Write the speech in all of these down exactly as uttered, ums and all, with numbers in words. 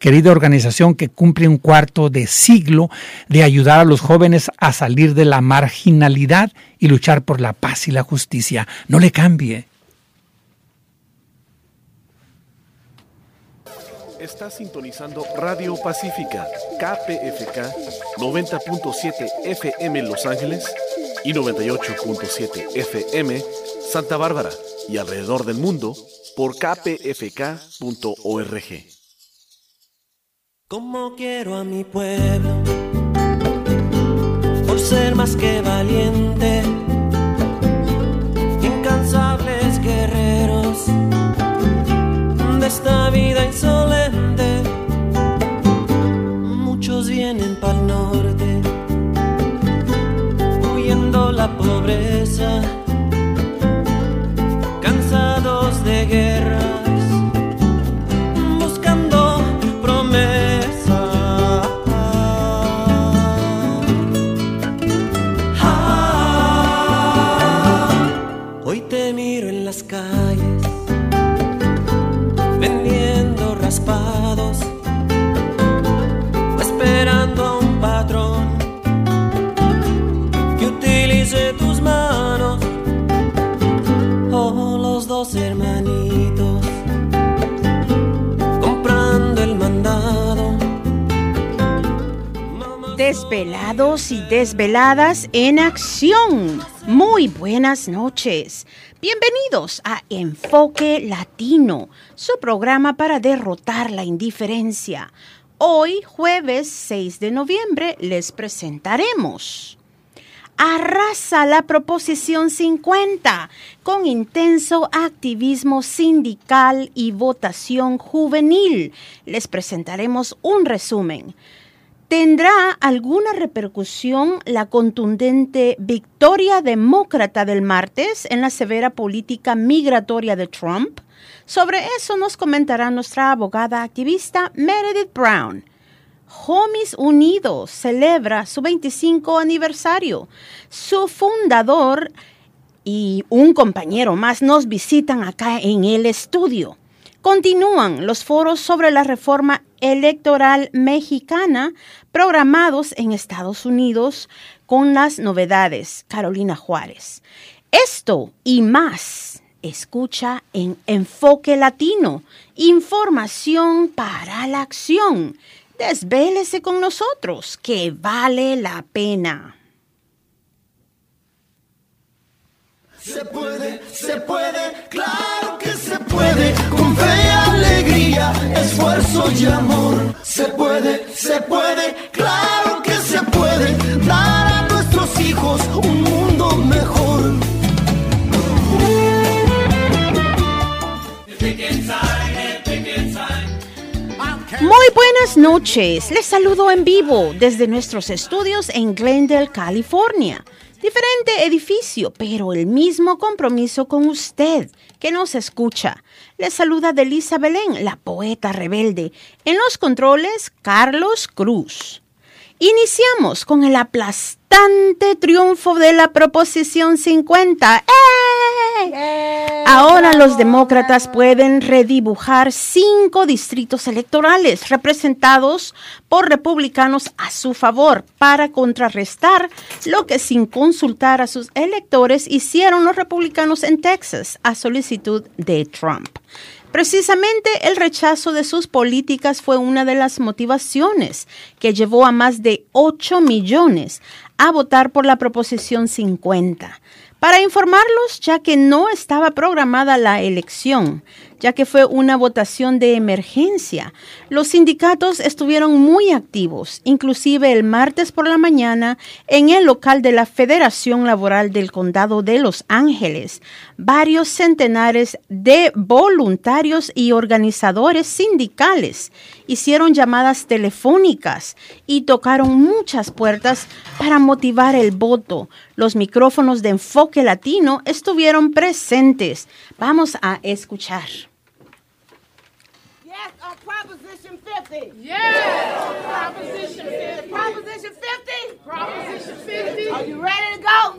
querida organización que cumple un cuarto de siglo de ayudar a los jóvenes a salir de la marginalidad y luchar por la paz y la justicia. No le cambie. Está sintonizando Radio Pacífica, K P F K, noventa punto siete F M Los Ángeles y noventa y ocho punto siete F M Santa Bárbara y alrededor del mundo por k p f k punto org. Como quiero a mi pueblo, por ser más que valiente, incansables guerreros de esta vida insolente. Muchos vienen pa'l norte, huyendo la pobreza, cansados de guerras, buscando promesa. Ah, hoy te miro en las calles vendiendo raspados, esperando a un patrón que utilice tus manos. Oh, los dos hermanitos comprando el mandado. Desvelados y desveladas en acción. Muy buenas noches. Bienvenidos a Enfoque Latino, su programa para derrotar la indiferencia. Hoy, jueves seis de noviembre, les presentaremos Arrasa la Proposición cincuenta con intenso activismo sindical y votación juvenil. Les presentaremos un resumen. ¿Tendrá alguna repercusión la contundente victoria demócrata del martes en la severa política migratoria de Trump? Sobre eso nos comentará nuestra abogada activista Meredith Brown. Homies Unidos celebra su veinticinco aniversario. Su fundador y un compañero más nos visitan acá en el estudio. Continúan los foros sobre la reforma electoral mexicana programados en Estados Unidos con las novedades. Carolina Juárez. Esto y más escucha en Enfoque Latino. Información para la acción. Desvélese con nosotros, que vale la pena. Se puede, se puede, claro que se puede, con fe y alegría, esfuerzo y amor. Se puede, se puede, claro que se puede, dar a nuestros hijos un mundo mejor. Muy buenas noches, les saludo en vivo desde nuestros estudios en Glendale, California. Diferente edificio, pero el mismo compromiso con usted que nos escucha. Les saluda Delisa Belén, la poeta rebelde. En los controles, Carlos Cruz. Iniciamos con el aplastante triunfo de la Proposición cincuenta. ¡Eh! ¡Eh! Ahora los demócratas pueden redibujar cinco distritos electorales representados por republicanos a su favor para contrarrestar lo que sin consultar a sus electores hicieron los republicanos en Texas a solicitud de Trump. Precisamente el rechazo de sus políticas fue una de las motivaciones que llevó a más de ocho millones a votar por la Proposición cincuenta. Para informarlos, ya que no estaba programada la elección, ya que fue una votación de emergencia, los sindicatos estuvieron muy activos, inclusive el martes por la mañana en el local de la Federación Laboral del Condado de Los Ángeles. Varios centenares de voluntarios y organizadores sindicales hicieron llamadas telefónicas y tocaron muchas puertas para motivar el voto. Los micrófonos de Enfoque Latino estuvieron presentes. Vamos a escuchar. Yes, on Proposition fifty. Yes, on Proposition fifty. Proposition fifty. Proposition fifty. Are you ready to go?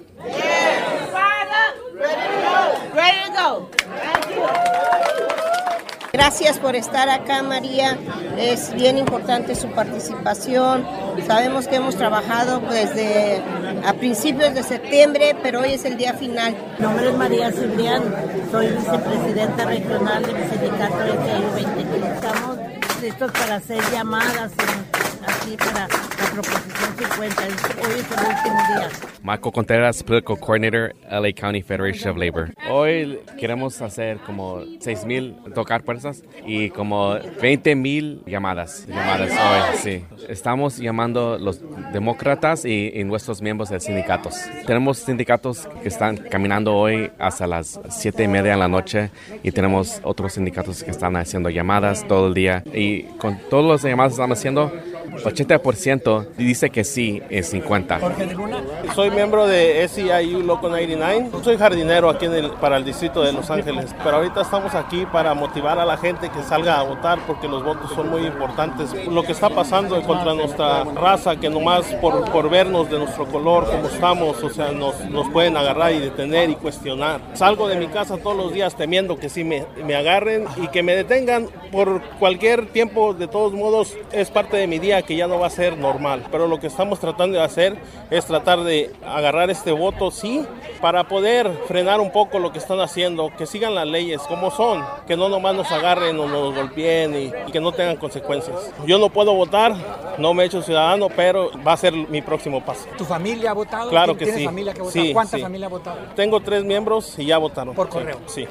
Yes. Fired up? Ready to go. Ready to go. Thank you. Gracias por estar acá, María. Es bien importante su participación. Sabemos que hemos trabajado desde a principios de septiembre, pero hoy es el día final. Mi nombre es María Cibrián, soy vicepresidenta regional del sindicato de S I U veinte. Estamos listos para hacer llamadas en, aquí para la proposición cincuenta. Hoy es el último día. Michael Contreras, Political Coordinator, L A County Federation of Labor. Hoy queremos hacer como seis mil tocar puertas y como veinte mil llamadas. Llamadas hoy, sí. Estamos llamando los demócratas y, y nuestros miembros de sindicatos. Tenemos sindicatos que están caminando hoy hasta las siete y media de la noche y tenemos otros sindicatos que están haciendo llamadas todo el día. Y con todas las llamadas que estamos haciendo, ochenta por ciento dice que sí en cincuenta. Soy miembro de S I U Local noventa y nueve. Soy jardinero aquí en el, para el distrito de Los Ángeles. Pero ahorita estamos aquí para motivar a la gente que salga a votar porque los votos son muy importantes. Lo que está pasando contra nuestra raza, que nomás por, por vernos de nuestro color como estamos, o sea, nos, nos pueden agarrar y detener y cuestionar. Salgo de mi casa todos los días temiendo que sí me, me agarren y que me detengan por cualquier tiempo. De todos modos, es parte de mi día que ya no va a ser normal. Pero lo que estamos tratando de hacer es tratar de agarrar este voto, sí, para poder frenar un poco lo que están haciendo, que sigan las leyes como son, que no nomás nos agarren o nos golpeen y, y que no tengan consecuencias. Yo no puedo votar, no me he hecho ciudadano, pero va a ser mi próximo paso. ¿Tu familia ha votado? Claro que ¿Tienes sí. familia que ha votado? Sí, ¿Cuánta sí. familia ha votado? Tengo tres miembros y ya votaron. ¿Por correo? Sí.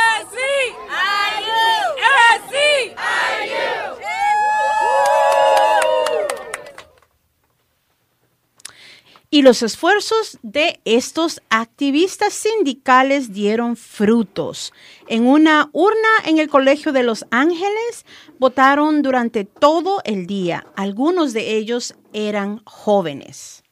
Y los esfuerzos de estos activistas sindicales dieron frutos. En una urna en el Colegio de Los Ángeles votaron durante todo el día. Algunos de ellos eran jóvenes.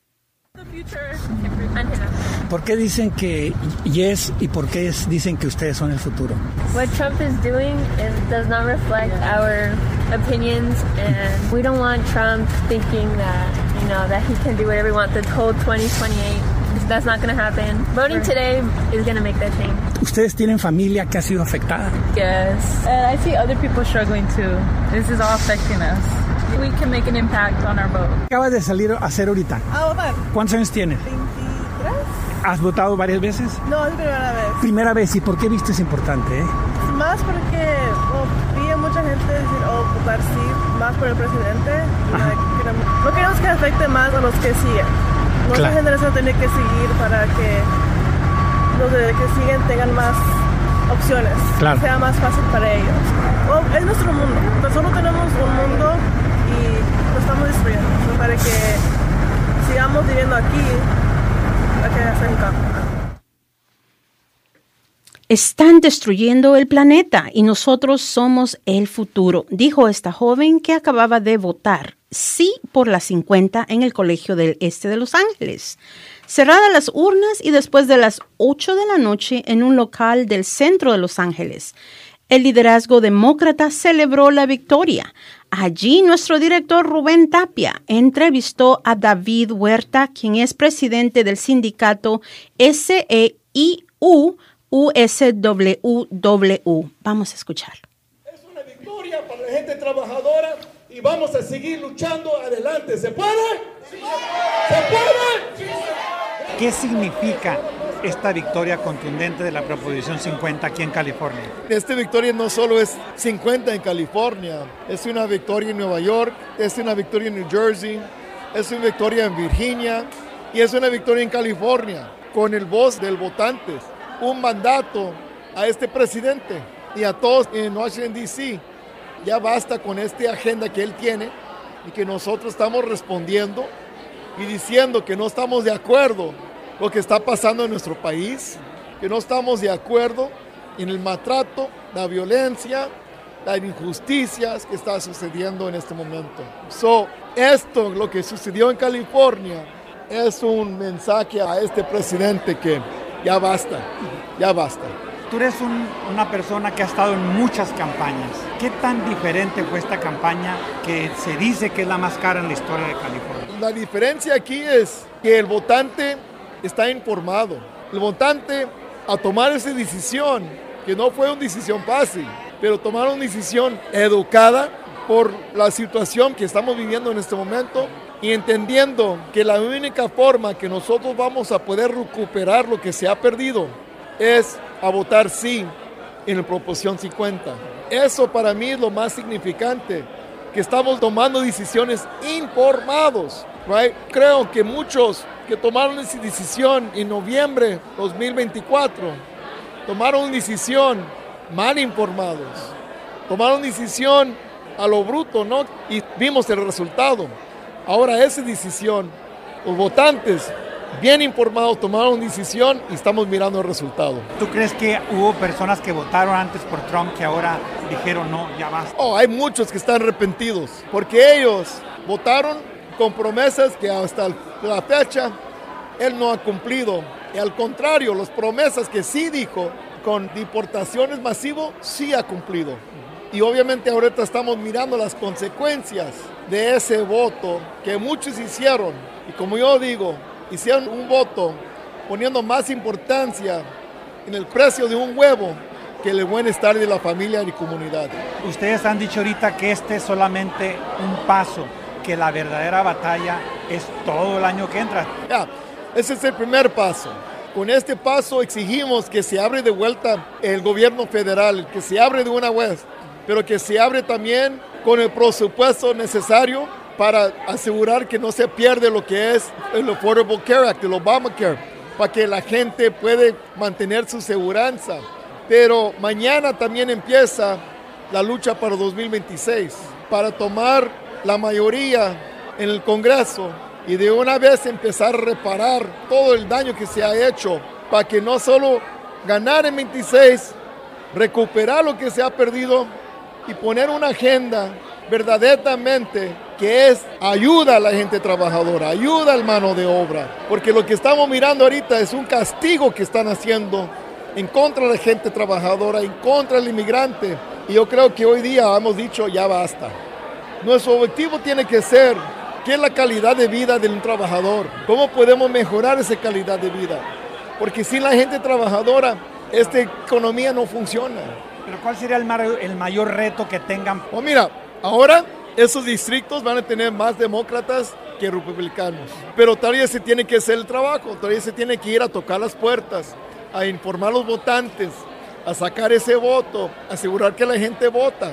¿Por qué dicen que yes y por qué es, dicen que ustedes son el futuro? What Trump is doing is, does not reflect our opinions, and we don't want Trump thinking that, you know, that he can do whatever he wants. The whole twenty twenty-eight, that's not going to happen. Voting today is going to make that change. ¿Ustedes tienen familia que ha sido afectada? Yes, and I see other people struggling too. This is all affecting us. We can make an impact on our vote. Acabas de salir a hacer ahorita. A votar. ¿Cuántos años tienes? veintitrés. ¿Has votado varias veces? No, es primera vez. Primera vez. ¿Y por qué viste es importante? Eh? Más porque oh, vi a mucha gente decir, oh, votar sí, más por el presidente. Like, queremos, no queremos que afecte más a los que siguen. Nuestra claro. generación tiene que seguir para que los de que siguen tengan más opciones. Claro. Sea más fácil para ellos. Oh, es nuestro mundo. Nosotros tenemos un mundo y lo estamos destruyendo. So, para que sigamos viviendo aquí, hay que hacer un cambio. Están destruyendo el planeta y nosotros somos el futuro, dijo esta joven que acababa de votar sí por las cincuenta en el Colegio del Este de Los Ángeles. Cerradas las urnas y después de las ocho de la noche en un local del centro de Los Ángeles, el liderazgo demócrata celebró la victoria. Allí nuestro director Rubén Tapia entrevistó a David Huerta, quien es presidente del sindicato S E I U U S W W. Vamos a escuchar. Es una victoria para la gente trabajadora y vamos a seguir luchando adelante. ¿Se puede? ¡Sí! ¿Se puede? ¿Qué significa esta victoria contundente de la Proposición cincuenta aquí en California? Esta victoria no solo es cincuenta en California, es una victoria en Nueva York, es una victoria en New Jersey, es una victoria en Virginia y es una victoria en California, con el voz del votante. Un mandato a este presidente y a todos en Washington, D C Ya basta con esta agenda que él tiene y que nosotros estamos respondiendo y diciendo que no estamos de acuerdo con lo que está pasando en nuestro país, que no estamos de acuerdo en el maltrato, la violencia, las injusticias que está sucediendo en este momento. So, esto, lo que sucedió en California, es un mensaje a este presidente que ya basta, ya basta. Tú eres un, una persona que ha estado en muchas campañas. ¿Qué tan diferente fue esta campaña que se dice que es la más cara en la historia de California? La diferencia aquí es que el votante está informado. El votante, a tomar esa decisión, que no fue una decisión fácil, pero tomaron una decisión educada por la situación que estamos viviendo en este momento y entendiendo que la única forma que nosotros vamos a poder recuperar lo que se ha perdido es a votar sí en la proposición cincuenta. Eso para mí es lo más significante, que estamos tomando decisiones informados, right? Creo que muchos que tomaron esa decisión en noviembre de dos mil veinticuatro tomaron una decisión mal informados, tomaron decisión a lo bruto, ¿no? Y vimos el resultado. Ahora esa decisión, los votantes bien informados tomaron decisión y estamos mirando el resultado. ¿Tú crees que hubo personas que votaron antes por Trump que ahora dijeron no, ya basta? Oh, hay muchos que están arrepentidos porque ellos votaron con promesas que hasta la fecha él no ha cumplido. Y al contrario, las promesas que sí dijo con deportaciones masivas sí ha cumplido. Y obviamente ahorita estamos mirando las consecuencias de ese voto que muchos hicieron. Y como yo digo, hicieron un voto poniendo más importancia en el precio de un huevo que el bienestar de la familia y comunidad. Ustedes han dicho ahorita que este es solamente un paso, que la verdadera batalla es todo el año que entra. Ya, ese es el primer paso. Con este paso exigimos que se abre de vuelta el gobierno federal, que se abre de una vez, pero que se abre también con el presupuesto necesario para asegurar que no se pierde lo que es el Affordable Care Act, el Obamacare, para que la gente pueda mantener su seguridad. Pero mañana también empieza la lucha para dos mil veintiséis, para tomar la mayoría en el Congreso y de una vez empezar a reparar todo el daño que se ha hecho, para que no solo ganar en veintiséis, recuperar lo que se ha perdido, y poner una agenda verdaderamente que es ayuda a la gente trabajadora, ayuda al mano de obra, porque lo que estamos mirando ahorita es un castigo que están haciendo en contra de la gente trabajadora, en contra del inmigrante, y yo creo que hoy día hemos dicho ya basta. Nuestro objetivo tiene que ser qué es la calidad de vida de un trabajador, cómo podemos mejorar esa calidad de vida, porque sin la gente trabajadora esta economía no funciona. ¿Pero cuál sería el, mar, el mayor reto que tengan? Oh, mira, ahora esos distritos van a tener más demócratas que republicanos. Pero todavía se tiene que hacer el trabajo, todavía se tiene que ir a tocar las puertas, a informar a los votantes, a sacar ese voto, asegurar que la gente vota.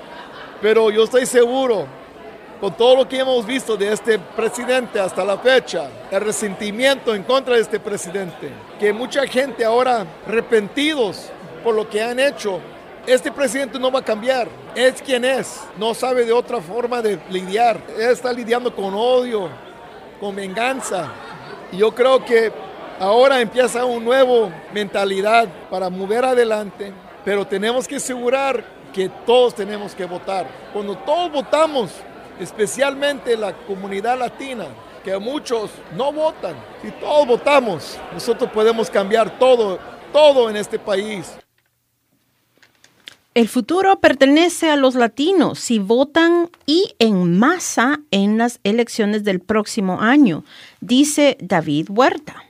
Pero yo estoy seguro, con todo lo que hemos visto de este presidente hasta la fecha, el resentimiento en contra de este presidente, que mucha gente ahora arrepentidos por lo que han hecho. Este presidente no va a cambiar, es quien es, no sabe de otra forma de lidiar, él está lidiando con odio, con venganza, y yo creo que ahora empieza una nueva mentalidad para mover adelante, pero tenemos que asegurar que todos tenemos que votar. Cuando todos votamos, especialmente la comunidad latina, que muchos no votan, si todos votamos, nosotros podemos cambiar todo, todo en este país. El futuro pertenece a los latinos si votan y en masa en las elecciones del próximo año, dice David Huerta.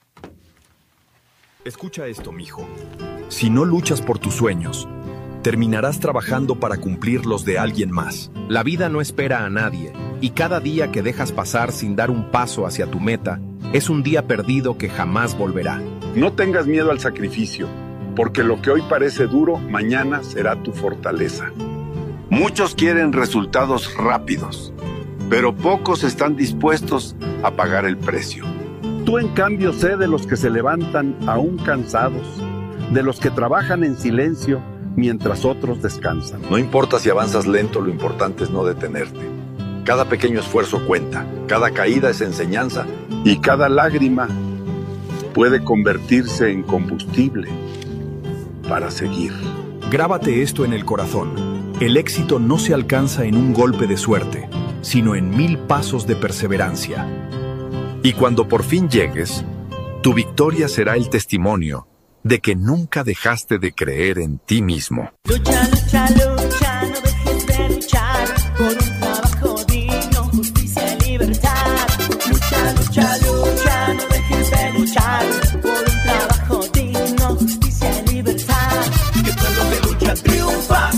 Escucha esto, mijo. Si no luchas por tus sueños, terminarás trabajando para cumplir los de alguien más. La vida no espera a nadie, y cada día que dejas pasar sin dar un paso hacia tu meta es un día perdido que jamás volverá. No tengas miedo al sacrificio, porque lo que hoy parece duro, mañana será tu fortaleza. Muchos quieren resultados rápidos, pero pocos están dispuestos a pagar el precio. Tú, en cambio, sé de los que se levantan aún cansados, de los que trabajan en silencio mientras otros descansan. No importa si avanzas lento, lo importante es no detenerte. Cada pequeño esfuerzo cuenta, cada caída es enseñanza, y cada lágrima puede convertirse en combustible para seguir. Grábate esto en el corazón. El éxito no se alcanza en un golpe de suerte, sino en mil pasos de perseverancia. Y cuando por fin llegues, tu victoria será el testimonio de que nunca dejaste de creer en ti mismo. Lucha, lucha, lucha, no dejes de luchar por un trabajo digno, justicia y libertad. Lucha, lucha, lucha, no dejes de luchar por un trabajo digno, justicia y libertad. Que pueblo de lucha triunfa.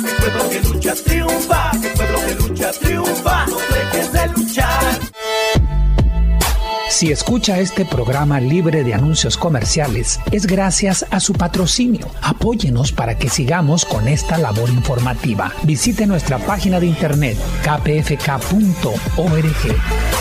triunfa, no dejes de luchar. Si escucha este programa libre de anuncios comerciales, es gracias a su patrocinio. Apóyenos para que sigamos con esta labor informativa. Visite nuestra página de internet k p f k punto org.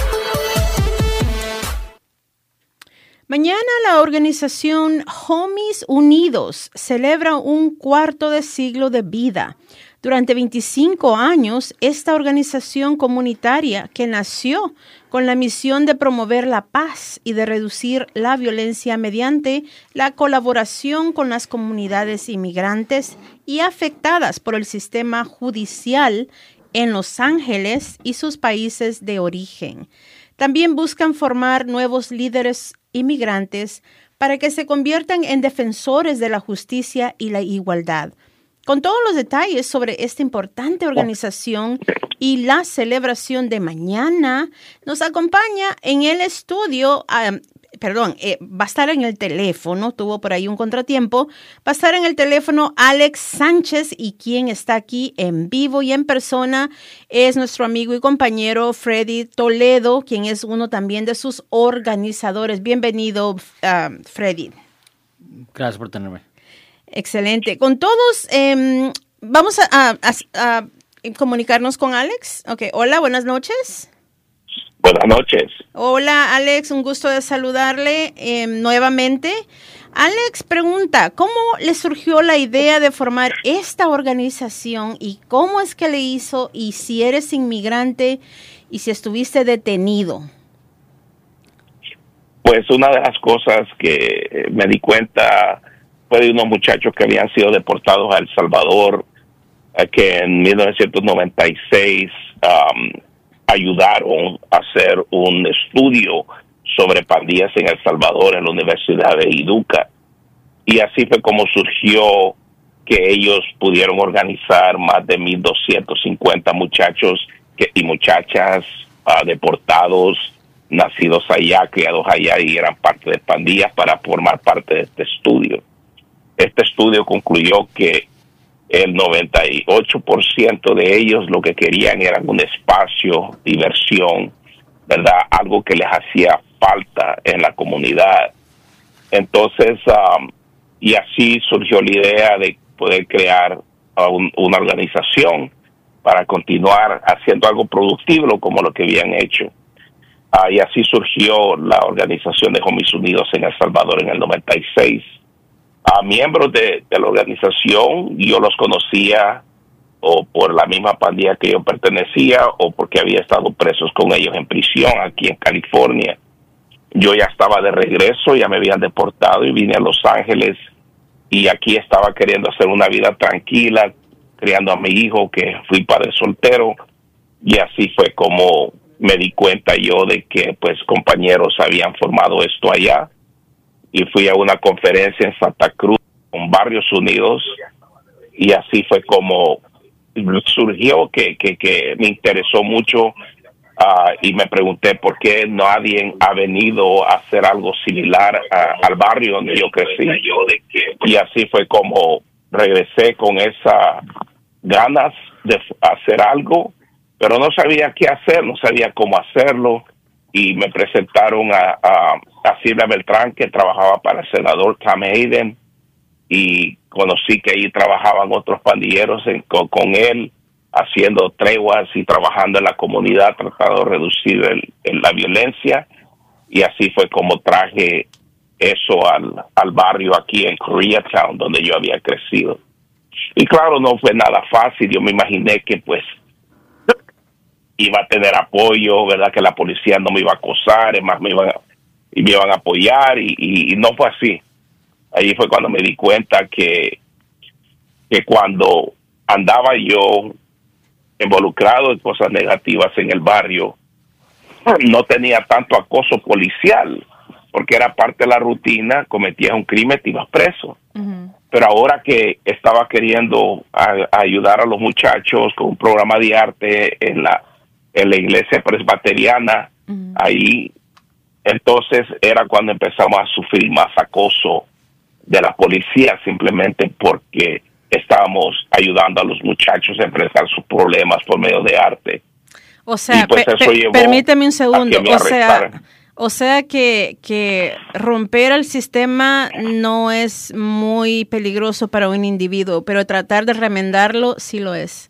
Mañana la organización Homies Unidos celebra un cuarto de siglo de vida. Durante veinticinco años, esta organización comunitaria que nació con la misión de promover la paz y de reducir la violencia mediante la colaboración con las comunidades inmigrantes y afectadas por el sistema judicial en Los Ángeles y sus países de origen. También buscan formar nuevos líderes inmigrantes para que se conviertan en defensores de la justicia y la igualdad. Con todos los detalles sobre esta importante organización y la celebración de mañana, nos acompaña en el estudio, um, perdón, eh, va a estar en el teléfono, tuvo por ahí un contratiempo, va a estar en el teléfono Alex Sánchez, y quien está aquí en vivo y en persona es nuestro amigo y compañero Freddy Toledo, quien es uno también de sus organizadores. Bienvenido, uh, Freddy. Gracias por tenerme. Excelente. Con todos, eh, vamos a, a, a, a comunicarnos con Alex. Okay. Hola, buenas noches. Buenas noches. Hola, Alex, un gusto de saludarle eh, nuevamente. Alex pregunta, ¿cómo le surgió la idea de formar esta organización y cómo es que le hizo, y si eres inmigrante y si estuviste detenido? Pues una de las cosas que me di cuenta fue de unos muchachos que habían sido deportados a El Salvador, eh, que en mil novecientos noventa y seis um, ayudaron a hacer un estudio sobre pandillas en El Salvador en la Universidad de Iduca. Y así fue como surgió que ellos pudieron organizar más de mil doscientos cincuenta muchachos que, y muchachas uh, deportados, nacidos allá, criados allá, y eran parte de pandillas para formar parte de este estudio. Este estudio concluyó que el noventa y ocho por ciento de ellos lo que querían era un espacio, diversión, ¿verdad? Algo que les hacía falta en la comunidad. Entonces, um, y así surgió la idea de poder crear uh, un, una organización para continuar haciendo algo productivo como lo que habían hecho. Uh, y así surgió la organización de Homies Unidos en El Salvador en el noventa y seis. A miembros de, de la organización, yo los conocía o por la misma pandilla que yo pertenecía o porque había estado presos con ellos en prisión aquí en California. Yo ya estaba de regreso, ya me habían deportado y vine a Los Ángeles, y aquí estaba queriendo hacer una vida tranquila, criando a mi hijo, que fui padre soltero, y así fue como me di cuenta yo de que pues compañeros habían formado esto allá. Y fui a una conferencia en Santa Cruz con Barrios Unidos, y así fue como surgió que, que, que me interesó mucho, uh, y me pregunté por qué nadie ha venido a hacer algo similar uh, al barrio donde yo crecí. Y así fue como regresé con esas ganas de hacer algo, pero no sabía qué hacer, no sabía cómo hacerlo. Y me presentaron a, a, a Silvia Beltrán, que trabajaba para el senador Tom Hayden, y conocí que ahí trabajaban otros pandilleros en, con, con él, haciendo treguas y trabajando en la comunidad, tratando de reducir el, el, la violencia, y así fue como traje eso al, al barrio aquí en Koreatown, donde yo había crecido. Y claro, no fue nada fácil. Yo me imaginé que pues iba a tener apoyo, ¿verdad? Que la policía no me iba a acosar, es más, me iban a, y me iban a apoyar, y, y, y no fue así. Ahí fue cuando me di cuenta que, que cuando andaba yo involucrado en cosas negativas en el barrio, no tenía tanto acoso policial, porque era parte de la rutina. Cometías un crimen, te ibas preso. Uh-huh. Pero ahora que estaba queriendo a, a ayudar a los muchachos con un programa de arte en la en la iglesia presbiteriana, uh-huh. ahí, entonces era cuando empezamos a sufrir más acoso de la policía, simplemente porque estábamos ayudando a los muchachos a enfrentar sus problemas por medio de arte. O sea, y pues pe- eso pe- llevó permíteme un segundo. a que me O sea, arrestaran. o sea que, que romper el sistema no es muy peligroso para un individuo, pero tratar de remendarlo sí lo es.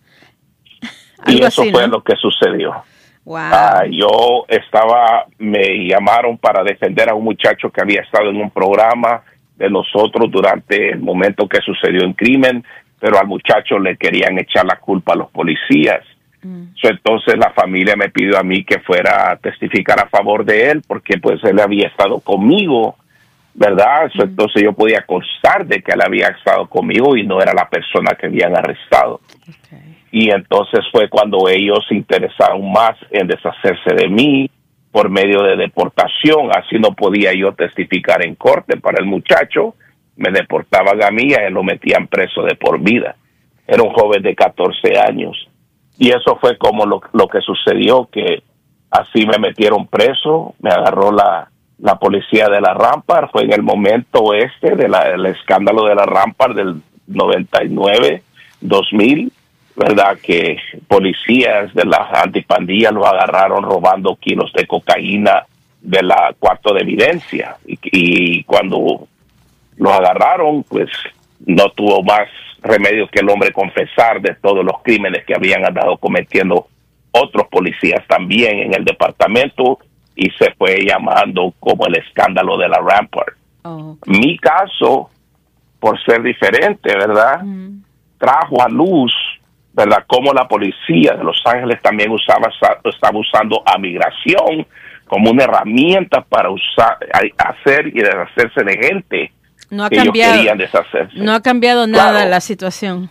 Y Algo eso así, fue ¿no? lo que sucedió. Wow. Ah, yo estaba, me llamaron para defender a un muchacho que había estado en un programa de nosotros durante el momento que sucedió el crimen, pero al muchacho le querían echar la culpa a los policías. Mm. So, entonces la familia me pidió a mí que fuera a testificar a favor de él, porque pues él había estado conmigo, ¿verdad? So, mm. Entonces yo podía constar de que él había estado conmigo y no era la persona que habían arrestado. Okay. Y entonces fue cuando ellos se interesaron más en deshacerse de mí por medio de deportación. Así no podía yo testificar en corte para el muchacho. Me deportaban a mí y a él lo metían preso de por vida. Era un joven de catorce años. Y eso fue como lo, lo que sucedió, que así me metieron preso. Me agarró la, la policía de la Rampart. Fue en el momento este del de escándalo de la Rampart del noventa y nueve, dos mil. ¿Verdad? Que policías de las antipandillas lo agarraron robando kilos de cocaína de la cuarto de evidencia. Y, y cuando lo agarraron, pues no tuvo más remedio que el hombre confesar de todos los crímenes que habían andado cometiendo otros policías también en el departamento, y se fue llamando como el escándalo de la Rampart. Oh, okay. Mi caso, por ser diferente, ¿verdad? Mm. Trajo a luz, ¿verdad?, cómo la policía de Los Ángeles también usaba, estaba usando a migración como una herramienta para usar, hacer y deshacerse de gente no ha que cambiado, ellos querían deshacerse. No ha cambiado nada claro. la situación.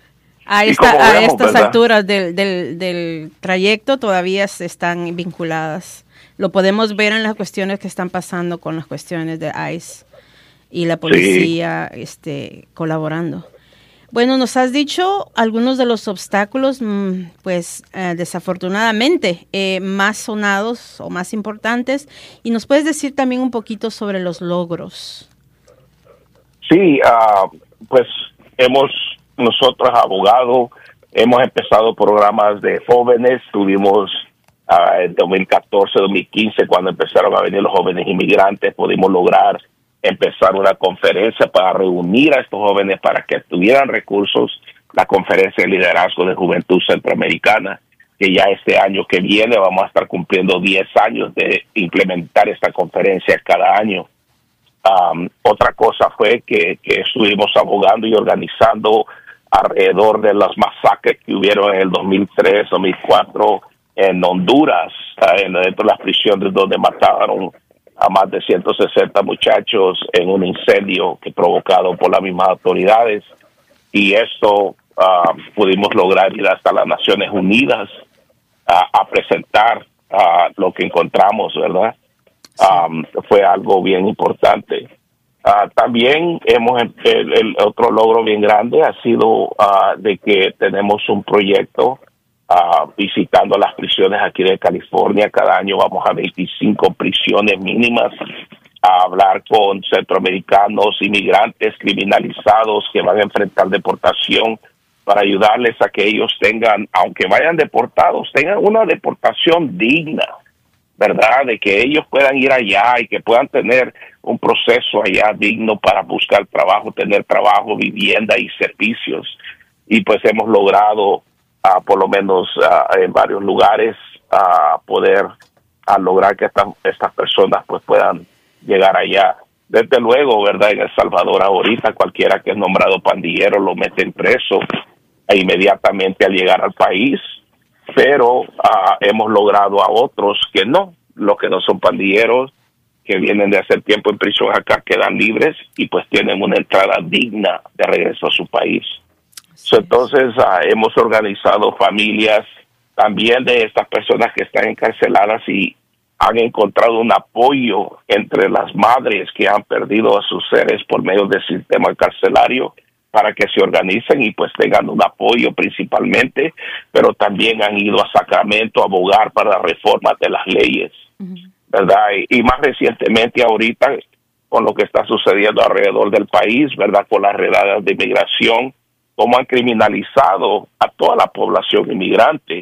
A, esta, a vemos, estas ¿verdad? alturas del, del, del trayecto todavía se están vinculadas. Lo podemos ver en las cuestiones que están pasando con las cuestiones de ICE y la policía sí. este, colaborando. Bueno, nos has dicho algunos de los obstáculos, pues eh, desafortunadamente, eh, más sonados o más importantes. Y nos puedes decir también un poquito sobre los logros. Sí, uh, pues hemos, nosotros abogados, hemos empezado programas de jóvenes. Tuvimos uh, en dos mil catorce, dos mil quince, cuando empezaron a venir los jóvenes inmigrantes, pudimos lograr empezar una conferencia para reunir a estos jóvenes para que tuvieran recursos, la conferencia de liderazgo de Juventud Centroamericana, que ya este año que viene vamos a estar cumpliendo diez años de implementar esta conferencia cada año. Um, otra cosa fue que, que estuvimos abogando y organizando alrededor de las masacres que hubieron en el dos mil tres, dos mil cuatro en Honduras, en, dentro de las prisiones donde mataron a más de ciento sesenta muchachos en un incendio que provocado por las mismas autoridades. Y esto uh, pudimos lograr ir hasta las Naciones Unidas uh, a presentar uh, lo que encontramos, ¿verdad? Sí. Um, fue algo bien importante. Uh, también hemos, el, el otro logro bien grande ha sido uh, de que tenemos un proyecto Uh, visitando las prisiones aquí de California. Cada año vamos a veinticinco prisiones mínimas a hablar con centroamericanos, inmigrantes, criminalizados que van a enfrentar deportación, para ayudarles a que ellos tengan, aunque vayan deportados, tengan una deportación digna, ¿verdad? De que ellos puedan ir allá y que puedan tener un proceso allá digno para buscar trabajo, tener trabajo, vivienda y servicios. Y pues hemos logrado Uh, por lo menos uh, en varios lugares, a uh, poder uh, lograr que estas estas personas pues puedan llegar allá. Desde luego, ¿verdad? En El Salvador ahorita cualquiera que es nombrado pandillero lo meten preso e inmediatamente al llegar al país, pero uh, hemos logrado a otros que no, los que no son pandilleros, que vienen de hacer tiempo en prisión acá, quedan libres y pues tienen una entrada digna de regreso a su país. So, entonces uh, hemos organizado familias también de estas personas que están encarceladas y han encontrado un apoyo entre las madres que han perdido a sus seres por medio del sistema carcelario, para que se organicen y pues tengan un apoyo principalmente, pero también han ido a Sacramento a abogar para la reforma de las leyes, uh-huh. ¿verdad? Y, y más recientemente ahorita con lo que está sucediendo alrededor del país, ¿verdad? Con las redadas de inmigración, cómo han criminalizado a toda la población inmigrante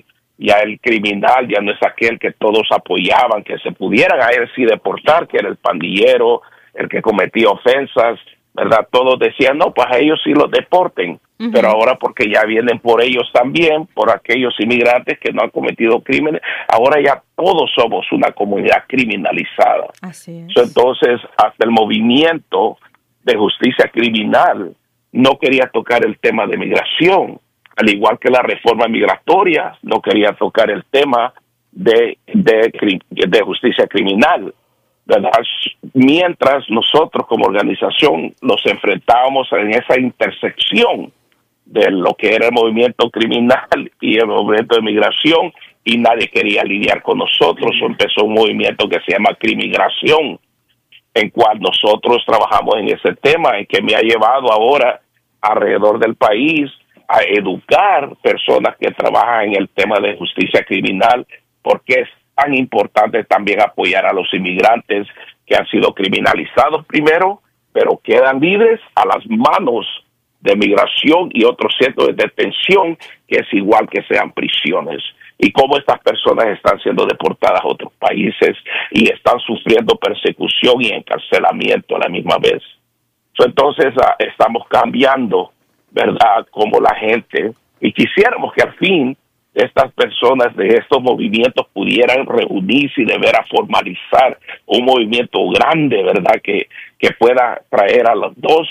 Ya el criminal ya no es aquel que todos apoyaban, que se pudieran a él sí deportar, que era el pandillero, el que cometía ofensas, ¿verdad? Todos decían, no, pues a ellos sí los deporten. Uh-huh. Pero ahora porque ya vienen por ellos también, por aquellos inmigrantes que no han cometido crímenes, ahora ya todos somos una comunidad criminalizada. Así es. Entonces, hasta el movimiento de justicia criminal no quería tocar el tema de migración, al igual que la reforma migratoria no quería tocar el tema de, de, de justicia criminal, ¿verdad? Mientras nosotros como organización nos enfrentábamos en esa intersección de lo que era el movimiento criminal y el movimiento de migración, y nadie quería lidiar con nosotros. Empezó un movimiento que se llama Crimigración, en cual nosotros trabajamos en ese tema, en que me ha llevado ahora alrededor del país a educar personas que trabajan en el tema de justicia criminal, porque es tan importante también apoyar a los inmigrantes que han sido criminalizados primero, pero quedan libres a las manos de migración y otros centros de detención, que es igual que sean prisiones. Y cómo estas personas están siendo deportadas a otros países y están sufriendo persecución y encarcelamiento a la misma vez. Entonces, uh, estamos cambiando, ¿verdad?, como la gente, y quisiéramos que al fin estas personas de estos movimientos pudieran reunirse y de veras formalizar un movimiento grande, ¿verdad?, que, que pueda traer a los dos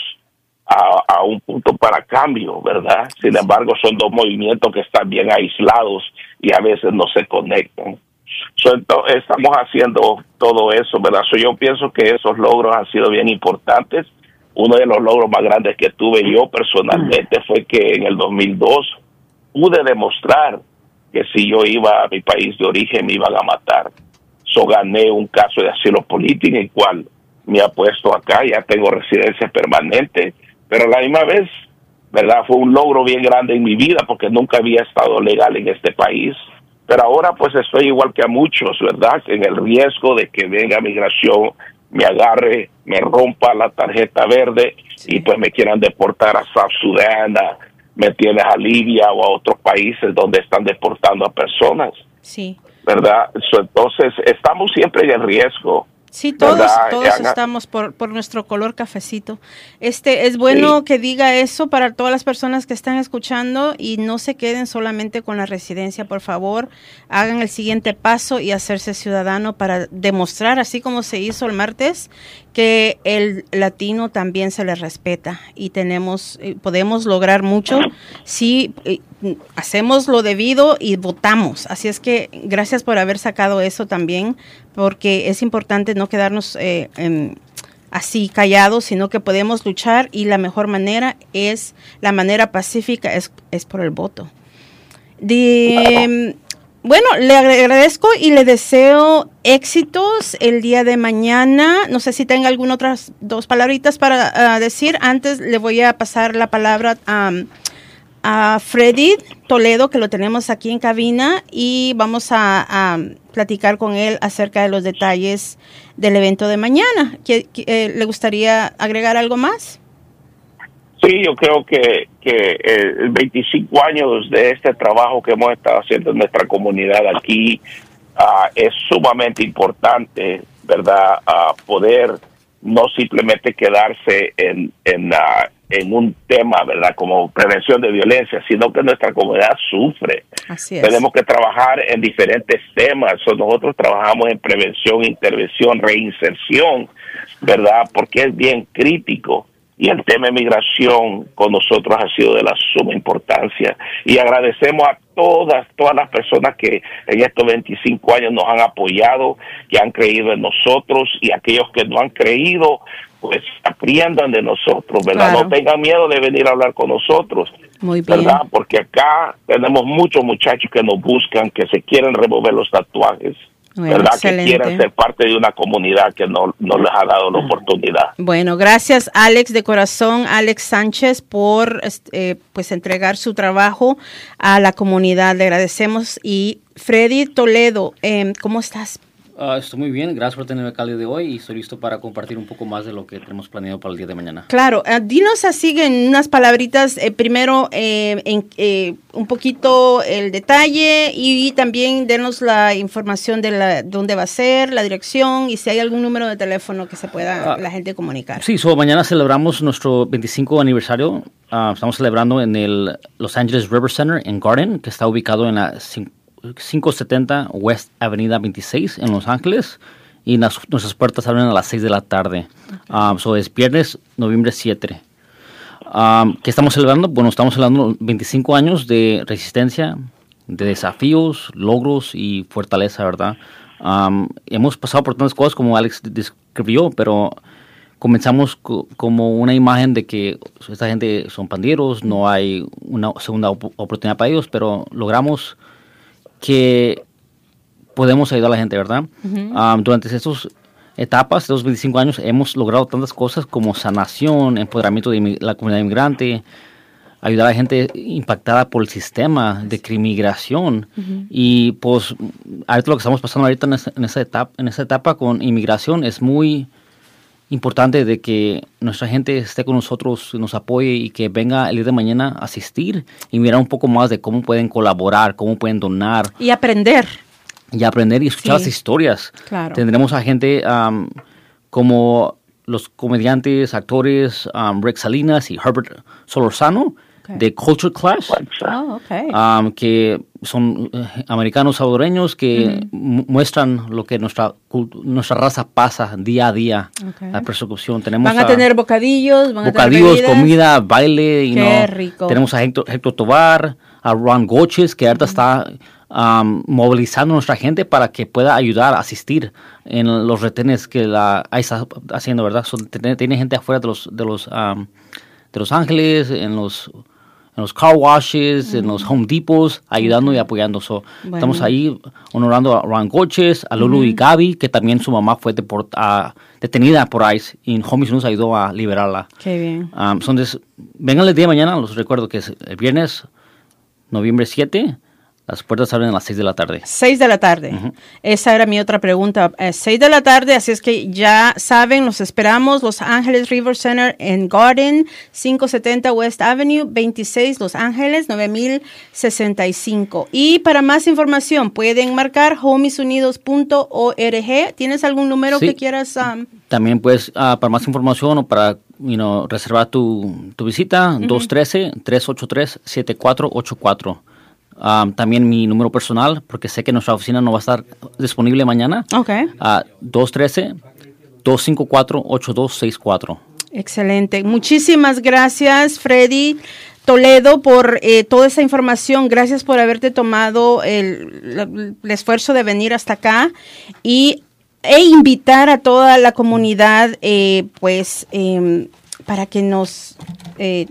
a, a un punto para cambio, ¿verdad? Sin embargo, son dos movimientos que están bien aislados y a veces no se conectan. So, entonces, estamos haciendo todo eso, ¿verdad? So, yo pienso que esos logros han sido bien importantes. Uno de los logros más grandes que tuve yo personalmente fue que en el dos mil dos pude demostrar que si yo iba a mi país de origen me iban a matar. So, gané un caso de asilo político en el cual me ha puesto acá, ya tengo residencia permanente, pero a la misma vez, ¿verdad?, fue un logro bien grande en mi vida porque nunca había estado legal en este país. Pero ahora pues estoy igual que a muchos, ¿verdad?, en el riesgo de que venga migración, me agarre, me rompa la tarjeta verde y pues me quieran deportar a South Sudán, a, me tienes a Libia o a otros países donde están deportando a personas. Sí. ¿Verdad? So, entonces, estamos siempre en el riesgo. Sí, todos, ¿verdad? todos Ana, estamos por, por nuestro color cafecito. Este, es bueno sí. que diga eso para todas las personas que están escuchando y no se queden solamente con la residencia, por favor. Hagan el siguiente paso y hacerse ciudadano para demostrar, así como se hizo el martes, que el latino también se le respeta y tenemos, podemos lograr mucho si hacemos lo debido y votamos. Así es que gracias por haber sacado eso también, porque es importante no quedarnos eh, eh, así callados, sino que podemos luchar y la mejor manera es, la manera pacífica es, es por el voto. De, bueno, le agradezco y le deseo éxitos el día de mañana. No sé si tenga algunas otras dos palabritas para uh, decir. Antes le voy a pasar la palabra a... Um, a Freddy Toledo, que lo tenemos aquí en cabina, y vamos a, a platicar con él acerca de los detalles del evento de mañana. ¿Qué, qué, eh, ¿Le gustaría agregar algo más? Sí, yo creo que, que eh, veinticinco años de este trabajo que hemos estado haciendo en nuestra comunidad aquí uh, es sumamente importante, ¿verdad? Uh, poder no simplemente quedarse en, en, uh, en un tema, ¿verdad?, como prevención de violencia, sino que nuestra comunidad sufre. Así es. Tenemos que trabajar en diferentes temas. So, nosotros trabajamos en prevención, intervención, reinserción, ¿verdad?, porque es bien crítico. Y el tema de migración con nosotros ha sido de la suma importancia. Y agradecemos a todas, todas las personas que en estos veinticinco años nos han apoyado, que han creído en nosotros, y aquellos que no han creído, pues aprendan de nosotros, ¿verdad? Claro. No tengan miedo de venir a hablar con nosotros. Muy bien. ¿Verdad? Porque acá tenemos muchos muchachos que nos buscan, que se quieren remover los tatuajes. Bueno, ¿verdad? Excelente. Que quieren ser parte de una comunidad que no, no les ha dado la oportunidad. Bueno, gracias Alex, de corazón, Alex Sánchez, por eh, pues entregar su trabajo a la comunidad. Le agradecemos. Y Freddy Toledo, eh, ¿cómo estás? Uh, estoy muy bien, gracias por tenerme acá el día de hoy y estoy listo para compartir un poco más de lo que tenemos planeado para el día de mañana. Claro, uh, dinos así en unas palabritas, eh, primero eh, en, eh, un poquito el detalle y, y también denos la información de la, dónde va a ser, la dirección y si hay algún número de teléfono que se pueda uh, la gente comunicar. Sí, so, mañana celebramos nuestro veinticinco aniversario, uh, estamos celebrando en el Los Angeles River Center en Garden, que está ubicado en la quinientos setenta West Avenida veintiséis en Los Ángeles y las, nuestras puertas abren a las seis de la tarde. Okay. Um, so es viernes, noviembre siete. Um, ¿Qué estamos celebrando? Bueno, estamos celebrando veinticinco años de resistencia, de desafíos, logros y fortaleza, ¿verdad? Um, hemos pasado por tantas cosas como Alex describió, pero comenzamos co- como una imagen de que esta gente son pandilleros, no hay una segunda op- oportunidad para ellos, pero logramos que podemos ayudar a la gente, ¿verdad? Uh-huh. Um, durante estas etapas, estos veinticinco años, hemos logrado tantas cosas como sanación, empoderamiento de imi- la comunidad inmigrante, ayudar a la gente impactada por el sistema de inmigración. Uh-huh. Y pues, ahorita lo que estamos pasando ahorita en esa, en esa etapa, en esa etapa con inmigración es muy importante de que nuestra gente esté con nosotros, nos apoye y que venga el día de mañana a asistir y mirar un poco más de cómo pueden colaborar, cómo pueden donar. Y aprender. Y aprender y escuchar sí. las historias. Claro. Tendremos a gente um, como los comediantes, actores um, Rex Salinas y Herbert Solorzano, okay. de Culture Clash, oh, okay. um, que son uh, americanos salvadoreños que uh-huh. mu- muestran lo que nuestra nuestra raza pasa día a día, okay. la persecución. Tenemos van a, a tener bocadillos, van bocadillos, a tener comida, baile. Y Qué no, rico. Tenemos a Héctor, Héctor Tovar, a Ron Goches, que ahorita uh-huh. está um, movilizando a nuestra gente para que pueda ayudar a asistir en los retenes que la I C E está haciendo, ¿verdad? So, tiene, tiene gente afuera de los de los um, de Los Ángeles, en los en los car washes, mm. en los Home Depots, ayudando okay. y apoyando. So, bueno. Estamos ahí honorando a Ron Goches, a Lulu mm. y Gaby, que también su mamá fue deport, uh, detenida por I C E y Homies nos ayudó a liberarla. Qué bien. Um, entonces, vengan el día de mañana, los recuerdo que es el viernes, noviembre siete. Las puertas abren a las seis de la tarde. seis de la tarde. Uh-huh. Esa era mi otra pregunta. Eh, seis de la tarde, así es que ya saben, los esperamos. Los Ángeles River Center en Garden, quinientos setenta West Avenue, veintiséis, Los Ángeles, nueve mil sesenta y cinco. Y para más información, pueden marcar homies unidos punto org. ¿Tienes algún número sí. que quieras? Um... También puedes, uh, para más información o para you know, reservar tu, tu visita, uh-huh. dos uno tres, tres ocho tres, siete cuatro ocho cuatro. Um, también mi número personal, porque sé que nuestra oficina no va a estar disponible mañana. Okay. Uh, dos uno tres, dos cinco cuatro, ocho dos seis cuatro. Excelente. Muchísimas gracias, Freddy Toledo, por eh, toda esa información. Gracias por haberte tomado el, el esfuerzo de venir hasta acá y e invitar a toda la comunidad, eh, pues, eh, para que nos eh,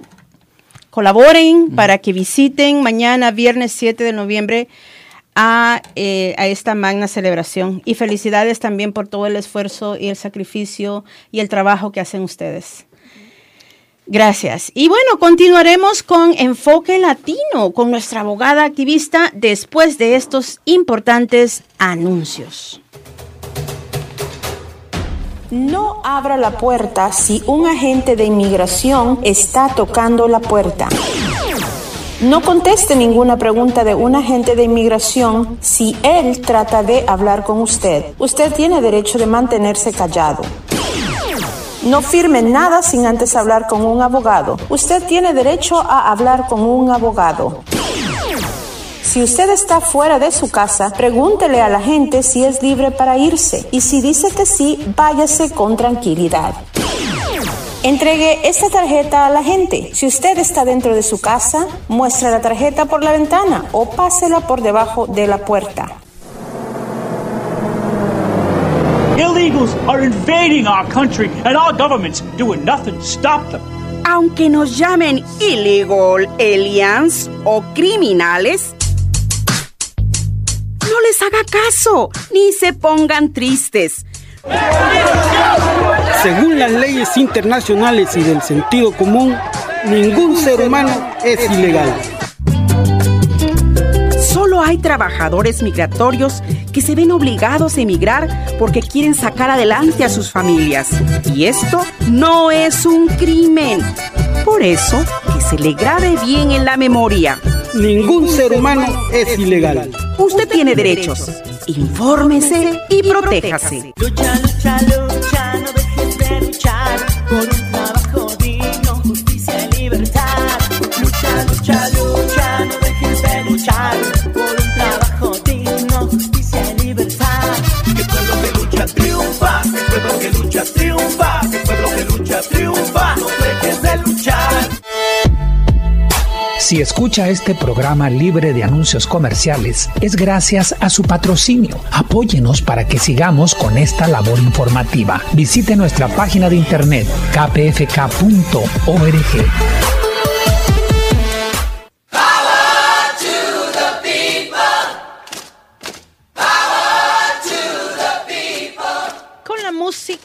colaboren, mm. para que visiten mañana, viernes siete de noviembre, a, eh, a esta magna celebración. Y felicidades también por todo el esfuerzo y el sacrificio y el trabajo que hacen ustedes. Gracias. Y bueno, continuaremos con Enfoque Latino, con nuestra abogada activista, después de estos importantes anuncios. No abra la puerta si un agente de inmigración está tocando la puerta. No conteste ninguna pregunta de un agente de inmigración si él trata de hablar con usted. Usted tiene derecho de mantenerse callado. No firme nada sin antes hablar con un abogado. Usted tiene derecho a hablar con un abogado. Si usted está fuera de su casa, pregúntele a la gente si es libre para irse. Y si dice que sí, váyase con tranquilidad. Entregue esta tarjeta a la gente. Si usted está dentro de su casa, muestre la tarjeta por la ventana o pásela por debajo de la puerta. Illegals are invading our country and our government's doing nothing to stop them. Aunque nos llamen illegal aliens o criminales, no les haga caso, ni se pongan tristes. Según las leyes internacionales y del sentido común, ningún ser humano es ilegal. Solo hay trabajadores migratorios que se ven obligados a emigrar porque quieren sacar adelante a sus familias. Y esto no es un crimen. Por eso, que se le grabe bien en la memoria. Ningún ser humano es ilegal. Usted tiene derechos. Infórmese y protéjase. Lucha, lucha, lucha, no dejes de luchar por un trabajo digno, justicia y libertad. Lucha, lucha, lucha, no dejes de luchar por un trabajo digno, justicia y libertad. Que el pueblo que lucha triunfa, que el pueblo que lucha triunfa, que el pueblo que lucha triunfa, no dejes de luchar. Si escucha este programa libre de anuncios comerciales, es gracias a su patrocinio. Apóyenos para que sigamos con esta labor informativa. Visite nuestra página de internet k p f k punto org. Con la música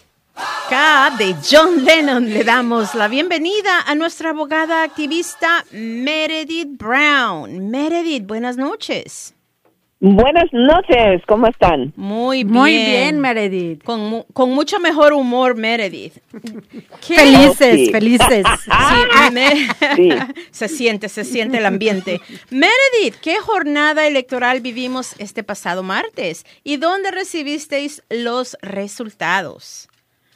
de John Lennon le damos la bienvenida a nuestra abogada activista Meredith Brown. Meredith, buenas noches. Buenas noches, ¿cómo están? Muy bien. Muy bien, Meredith. Con, mu- con mucho mejor humor, Meredith. ¿Qué? Felices, Sí. felices. Sí, me- Sí. se siente, se siente el ambiente. Meredith, ¿qué jornada electoral vivimos este pasado martes? ¿Y dónde recibisteis los resultados?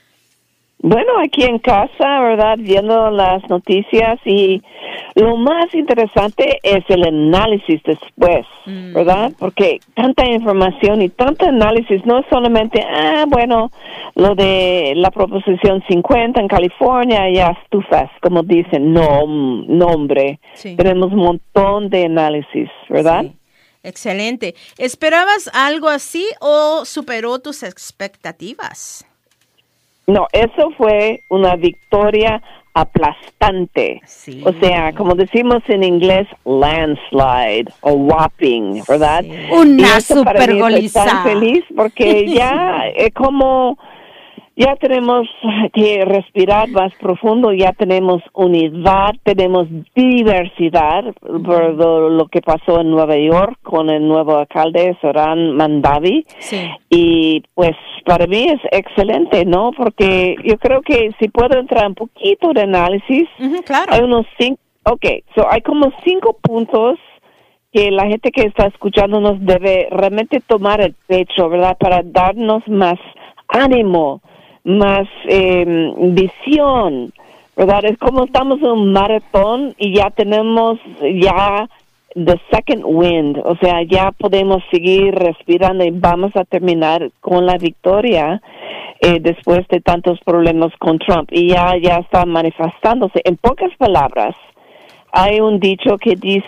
Bueno, aquí en casa, ¿verdad? Viendo las noticias y lo más interesante es el análisis después, ¿verdad? Porque tanta información y tanto análisis no es solamente, ah, bueno, lo de la proposición cincuenta en California, ya estufas, como dicen, no, no hombre. Sí. Tenemos un montón de análisis, ¿verdad? Sí. Excelente. ¿Esperabas algo así o superó tus expectativas? No, eso fue una victoria aplastante. Sí. O sea, como decimos en inglés, landslide o whopping, ¿verdad? Sí. Una Y eso para mí estoy supergoliza. tan feliz porque ya es como ya tenemos que respirar más profundo, ya tenemos unidad, tenemos diversidad por lo, lo que pasó en Nueva York con el nuevo alcalde Zoran Mandavi. Sí. Y pues para mí es excelente, ¿no? Porque yo creo que si puedo entrar un poquito de análisis, Ujú, claro. hay unos cinco, okay, so hay como cinco puntos que la gente que está escuchándonos debe realmente tomar el pecho, ¿verdad? Para darnos más ánimo, más eh, visión, ¿verdad? Es como estamos en un maratón y ya tenemos ya the second wind, o sea, ya podemos seguir respirando y vamos a terminar con la victoria eh, después de tantos problemas con Trump y ya, ya está manifestándose. En pocas palabras, hay un dicho que dice,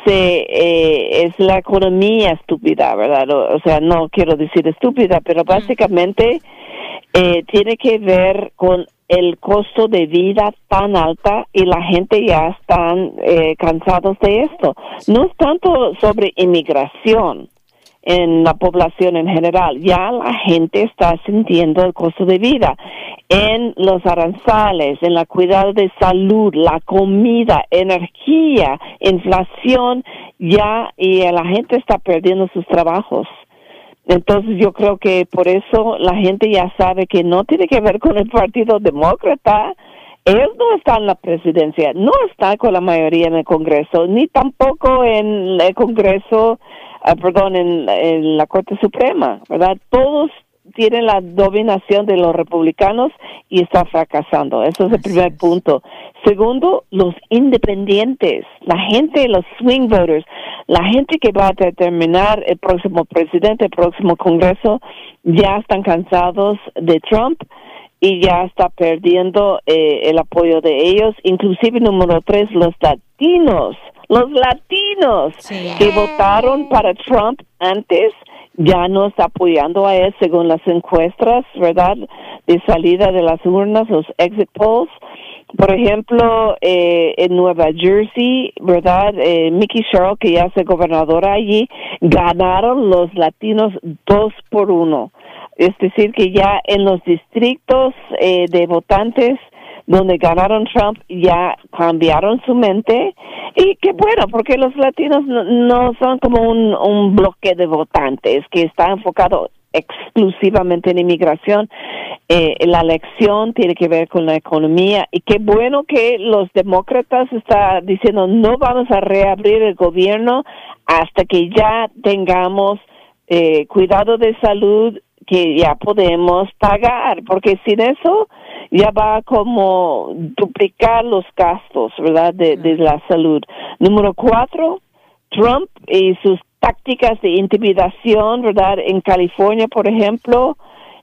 eh, es la economía estúpida, ¿verdad? O, o sea, no quiero decir estúpida, pero básicamente eh, tiene que ver con el costo de vida tan alta y la gente ya están eh, cansados de esto. No es tanto sobre inmigración en la población en general, ya la gente está sintiendo el costo de vida en los aranceles, en la cuidado de salud, la comida, energía, inflación, ya, y la gente está perdiendo sus trabajos. Entonces yo creo que por eso la gente ya sabe que no tiene que ver con el Partido Demócrata. Él no está en la presidencia, no está con la mayoría en el Congreso, ni tampoco en el Congreso, uh, perdón, en, en la Corte Suprema, ¿verdad? Todos tienen la dominación de los republicanos y está fracasando. Eso es el primer punto. Segundo, los independientes, la gente, los swing voters, la gente que va a determinar el próximo presidente, el próximo Congreso, ya están cansados de Trump y ya está perdiendo eh, el apoyo de ellos. Inclusive, número tres, los latinos, los latinos Sí. que votaron para Trump antes, ya no está apoyando a él según las encuestas, ¿verdad? De salida de las urnas, los exit polls. Por ejemplo, eh, en Nueva Jersey, ¿verdad? Eh, Mickey Sherrill, que ya es gobernadora allí, ganaron los latinos dos por uno. Es decir, que ya en los distritos eh, de votantes donde ganaron Trump ya cambiaron su mente, y qué bueno, porque los latinos no, no son como un, un bloque de votantes que está enfocado exclusivamente en inmigración. Eh, la elección tiene que ver con la economía, y qué bueno que los demócratas están diciendo no vamos a reabrir el gobierno hasta que ya tengamos eh, cuidado de salud que ya podemos pagar, porque sin eso ya va a como duplicar los gastos, ¿verdad?, de, de la salud. Número cuatro, Trump y sus tácticas de intimidación, ¿verdad?, en California, por ejemplo,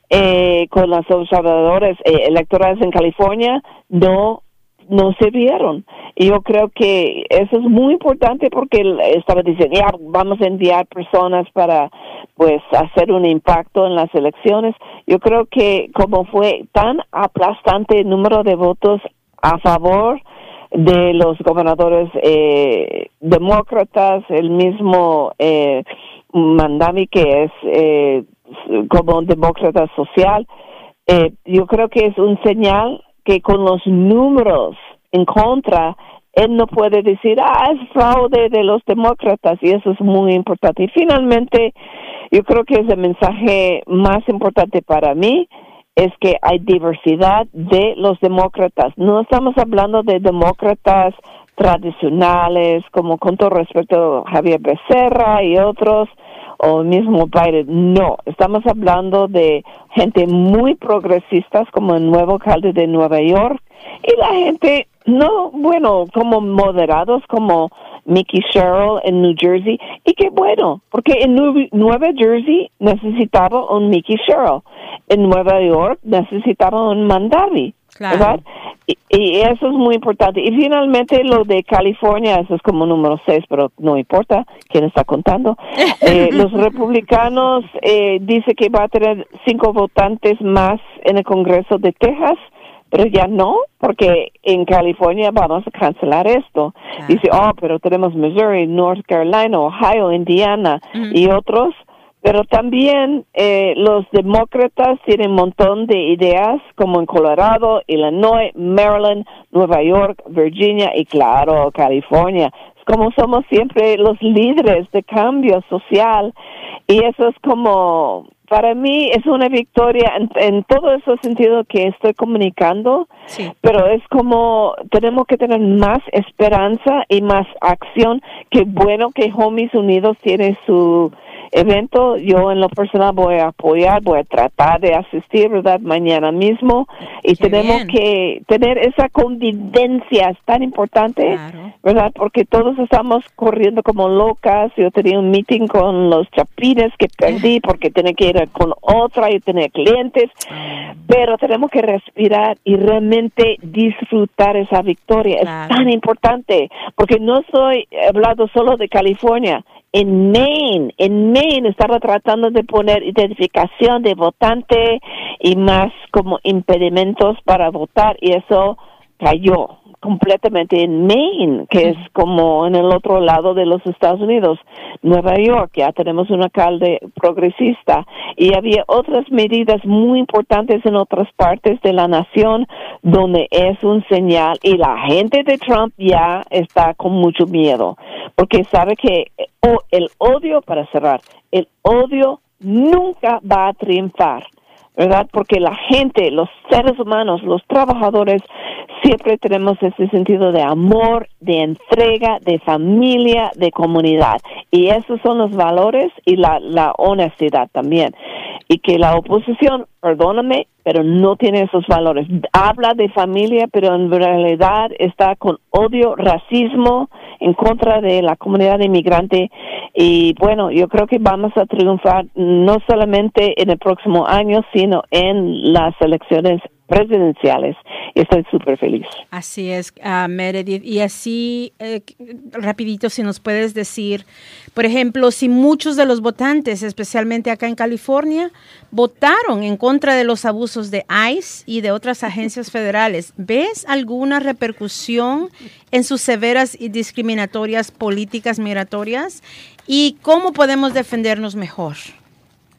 eh, con los observadores eh, electorales en California, no no se vieron. Y yo creo que eso es muy importante, porque él estaba diciendo, ya vamos a enviar personas para, pues, hacer un impacto en las elecciones. Yo creo que como fue tan aplastante el número de votos a favor de los gobernadores eh, demócratas, el mismo eh, Mandami, que es eh, como demócrata social, eh, yo creo que es un señal que con los números en contra, él no puede decir, ah, es fraude de los demócratas, y eso es muy importante. Y finalmente, yo creo que es el mensaje más importante para mí, es que hay diversidad de los demócratas. No estamos hablando de demócratas tradicionales, como con todo respeto Javier Becerra y otros, o mismo Biden. No, estamos hablando de gente muy progresistas, como el nuevo alcalde de Nueva York, y la gente, no, bueno, como moderados, como Mickey Sherrill en New Jersey, y qué bueno, porque en New- Nueva Jersey necesitaba un Mickey Sherrill, en Nueva York necesitaba un Mandami, Claro. ¿verdad? Y, y eso es muy importante. Y finalmente lo de California, eso es como número seis, pero no importa quién está contando. Eh, los republicanos eh, dice que va a tener cinco votantes más en el Congreso de Texas, pero ya no, porque en California vamos a cancelar esto. Dice, oh, pero tenemos Missouri, North Carolina, Ohio, Indiana Mm. y otros. Pero también eh, los demócratas tienen un montón de ideas, como en Colorado, Illinois, Maryland, Nueva York, Virginia y, claro, California. Es como somos siempre los líderes de cambio social, y eso es como, para mí, es una victoria en, en todo ese sentido que estoy comunicando, Sí. pero es como tenemos que tener más esperanza y más acción. Qué bueno que Homies Unidos tiene su evento. Yo en lo personal voy a apoyar, voy a tratar de asistir, ¿verdad?, mañana mismo, y Qué tenemos bien. que tener esa convivencia, es tan importante, ¿verdad?, porque todos estamos corriendo como locas. Yo tenía un meeting con los chapines que perdí porque tenía que ir con otra y tenía clientes, pero tenemos que respirar y realmente disfrutar esa victoria. Es tan importante, porque no estoy hablando solo de California. En Maine, en Maine estaba tratando de poner identificación de votante y más como impedimentos para votar, y eso cayó completamente en Maine, que es como en el otro lado de los Estados Unidos. Nueva York, ya tenemos un alcalde progresista, y había otras medidas muy importantes en otras partes de la nación donde es un señal, y la gente de Trump ya está con mucho miedo, porque sabe que oh, el odio, para cerrar, el odio nunca va a triunfar, ¿verdad? Porque la gente, los seres humanos, los trabajadores, siempre tenemos ese sentido de amor, de entrega, de familia, de comunidad. Y esos son los valores, y la, la honestidad también. Y que la oposición, perdóname, pero no tiene esos valores. Habla de familia, pero en realidad está con odio, racismo en contra de la comunidad inmigrante. Y bueno, yo creo que vamos a triunfar no solamente en el próximo año, sino en las elecciones presidenciales. Estoy súper feliz. Así es, uh, Meredith. Y así, eh, rapidito, si nos puedes decir, por ejemplo, si muchos de los votantes, especialmente acá en California, votaron en contra de los abusos de ICE y de otras agencias federales, ¿ves alguna repercusión en sus severas y discriminatorias políticas migratorias? ¿Y cómo podemos defendernos mejor?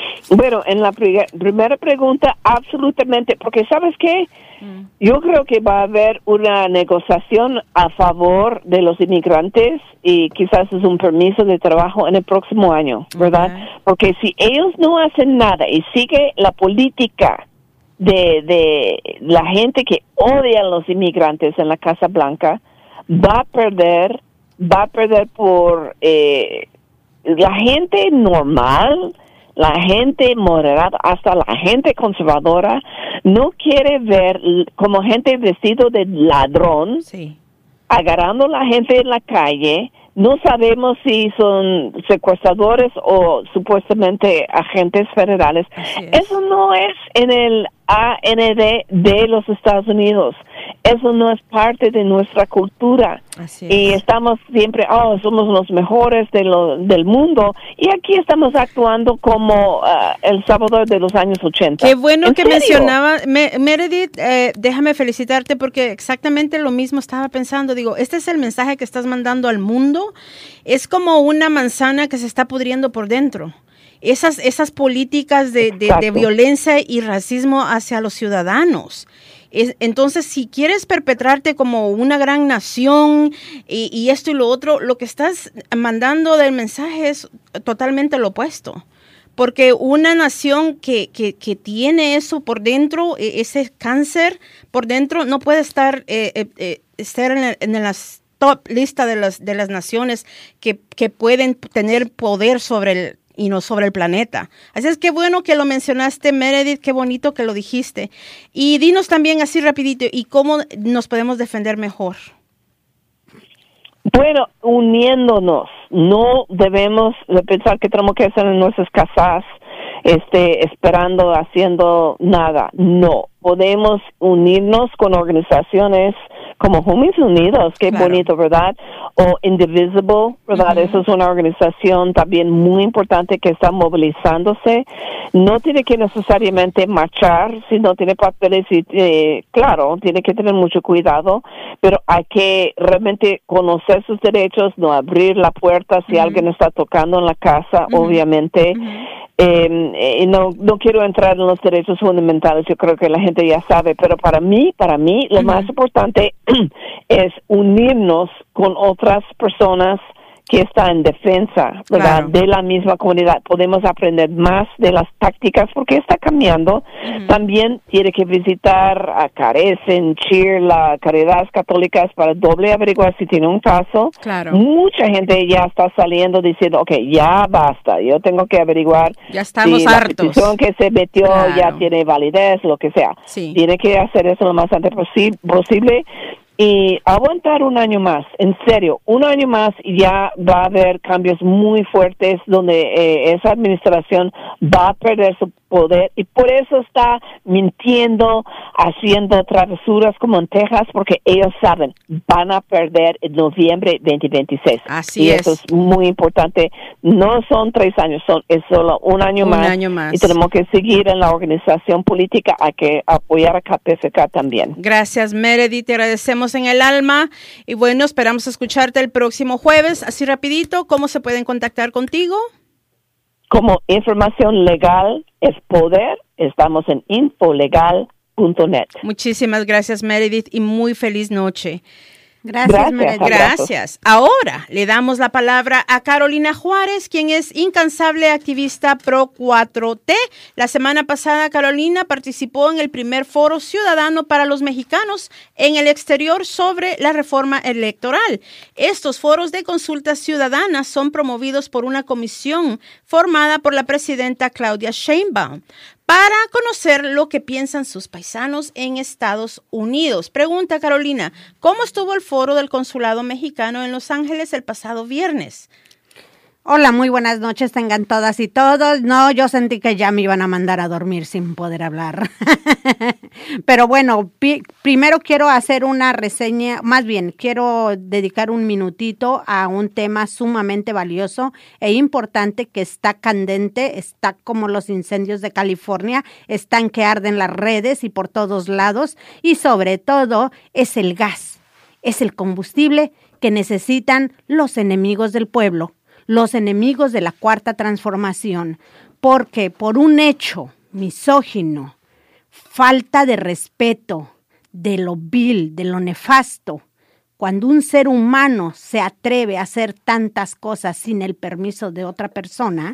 Bueno, en la pri- primera pregunta, absolutamente, porque ¿sabes qué? Mm. Yo creo que va a haber una negociación a favor de los inmigrantes y quizás es un permiso de trabajo en el próximo año, ¿verdad? Okay. Porque si ellos no hacen nada y sigue la política de, de la gente que odia a los inmigrantes en la Casa Blanca, va a perder, va a perder por eh, la gente normal, la gente moderada, hasta la gente conservadora, no quiere ver como gente vestido de ladrón, sí, agarrando a la gente en la calle. No sabemos si son secuestradores o supuestamente agentes federales. Eso no es en el A N D de los Estados Unidos. Eso no es parte de nuestra cultura. Y estamos siempre, oh, somos los mejores de lo, del mundo. Y aquí estamos actuando como uh, El Salvador de los años ochenta. Qué bueno que serio? mencionaba, Me, Meredith, eh, déjame felicitarte porque exactamente lo mismo estaba pensando. Digo, este es el mensaje que estás mandando al mundo. Es como una manzana que se está pudriendo por dentro. Esas, esas políticas de, de, de violencia y racismo hacia los ciudadanos. Es, entonces, si quieres perpetrarte como una gran nación y, y esto y lo otro, lo que estás mandando del mensaje es totalmente lo opuesto. Porque una nación que, que, que tiene eso por dentro, ese cáncer por dentro, no puede estar, eh, eh, estar en, en las top lista de las, de las naciones que, que pueden tener poder sobre el y no sobre el planeta. Así es que bueno que lo mencionaste, Meredith, qué bonito que lo dijiste. Y dinos también así rapidito, ¿y cómo nos podemos defender mejor? Bueno, uniéndonos. No debemos de pensar que tenemos que estar en nuestras casas este, esperando, haciendo nada. No, podemos unirnos con organizaciones como Homies Unidos, qué claro. bonito, ¿verdad? O Indivisible, ¿verdad? Uh-huh. Eso es una organización también muy importante que está movilizándose. No tiene que necesariamente marchar si no tiene papeles y, eh, claro, tiene que tener mucho cuidado, pero hay que realmente conocer sus derechos, no abrir la puerta si uh-huh. alguien está tocando en la casa, uh-huh. obviamente. Uh-huh. Eh, eh, no, no quiero entrar en los derechos fundamentales, yo creo que la gente ya sabe, pero para mí, para mí, lo uh-huh. más importante es unirnos con otras personas que están en defensa, ¿verdad? Claro. De la misma comunidad. Podemos aprender más de las tácticas porque está cambiando. Uh-huh. También tiene que visitar a Carecen, Cheer, la Caridades Católicas para doble averiguar si tiene un caso. Claro. Mucha gente ya está saliendo diciendo, ok, ya basta, yo tengo que averiguar ya estamos si hartos. La petición que se metió claro. ya tiene validez, lo que sea. Sí. Tiene que hacer eso lo más antes posi- posible. Y aguantar un año más, en serio, un año más y ya va a haber cambios muy fuertes donde eh, esa administración va a perder su poder y por eso está mintiendo, haciendo travesuras como en Texas, porque ellos saben, van a perder en noviembre veinte veintiséis. Así y es. eso es muy importante. No son tres años, son es solo un año un más. año más. Y tenemos que seguir en la organización política, hay que apoyar a K P F K también. Gracias, Meredith, te agradecemos en el alma y bueno, esperamos escucharte el próximo jueves. Así rapidito, ¿cómo se pueden contactar contigo? Como información legal es poder, estamos en infolegal punto net. Muchísimas gracias, Meredith, y muy feliz noche. Gracias, Gracias, Meredith. Gracias. Ahora le damos la palabra a Carolina Juárez, quien es incansable activista pro cuatro T. La semana pasada, Carolina participó en el primer foro ciudadano para los mexicanos en el exterior sobre la reforma electoral. Estos foros de consultas ciudadanas son promovidos por una comisión formada por la presidenta Claudia Sheinbaum para conocer lo que piensan sus paisanos en Estados Unidos. Pregunta, Carolina, ¿cómo estuvo el foro del Consulado Mexicano en Los Ángeles el pasado viernes? Hola, muy buenas noches, tengan todas y todos. No, yo sentí que ya me iban a mandar a dormir sin poder hablar. Pero bueno, pi- primero quiero hacer una reseña, más bien quiero dedicar un minutito a un tema sumamente valioso e importante que está candente, está como los incendios de California, están que arden las redes y por todos lados, y sobre todo es el gas, es el combustible que necesitan los enemigos del pueblo. Los enemigos de la cuarta transformación. porque por un hecho misógino, falta de respeto, de lo vil, de lo nefasto, cuando un ser humano se atreve a hacer tantas cosas sin el permiso de otra persona,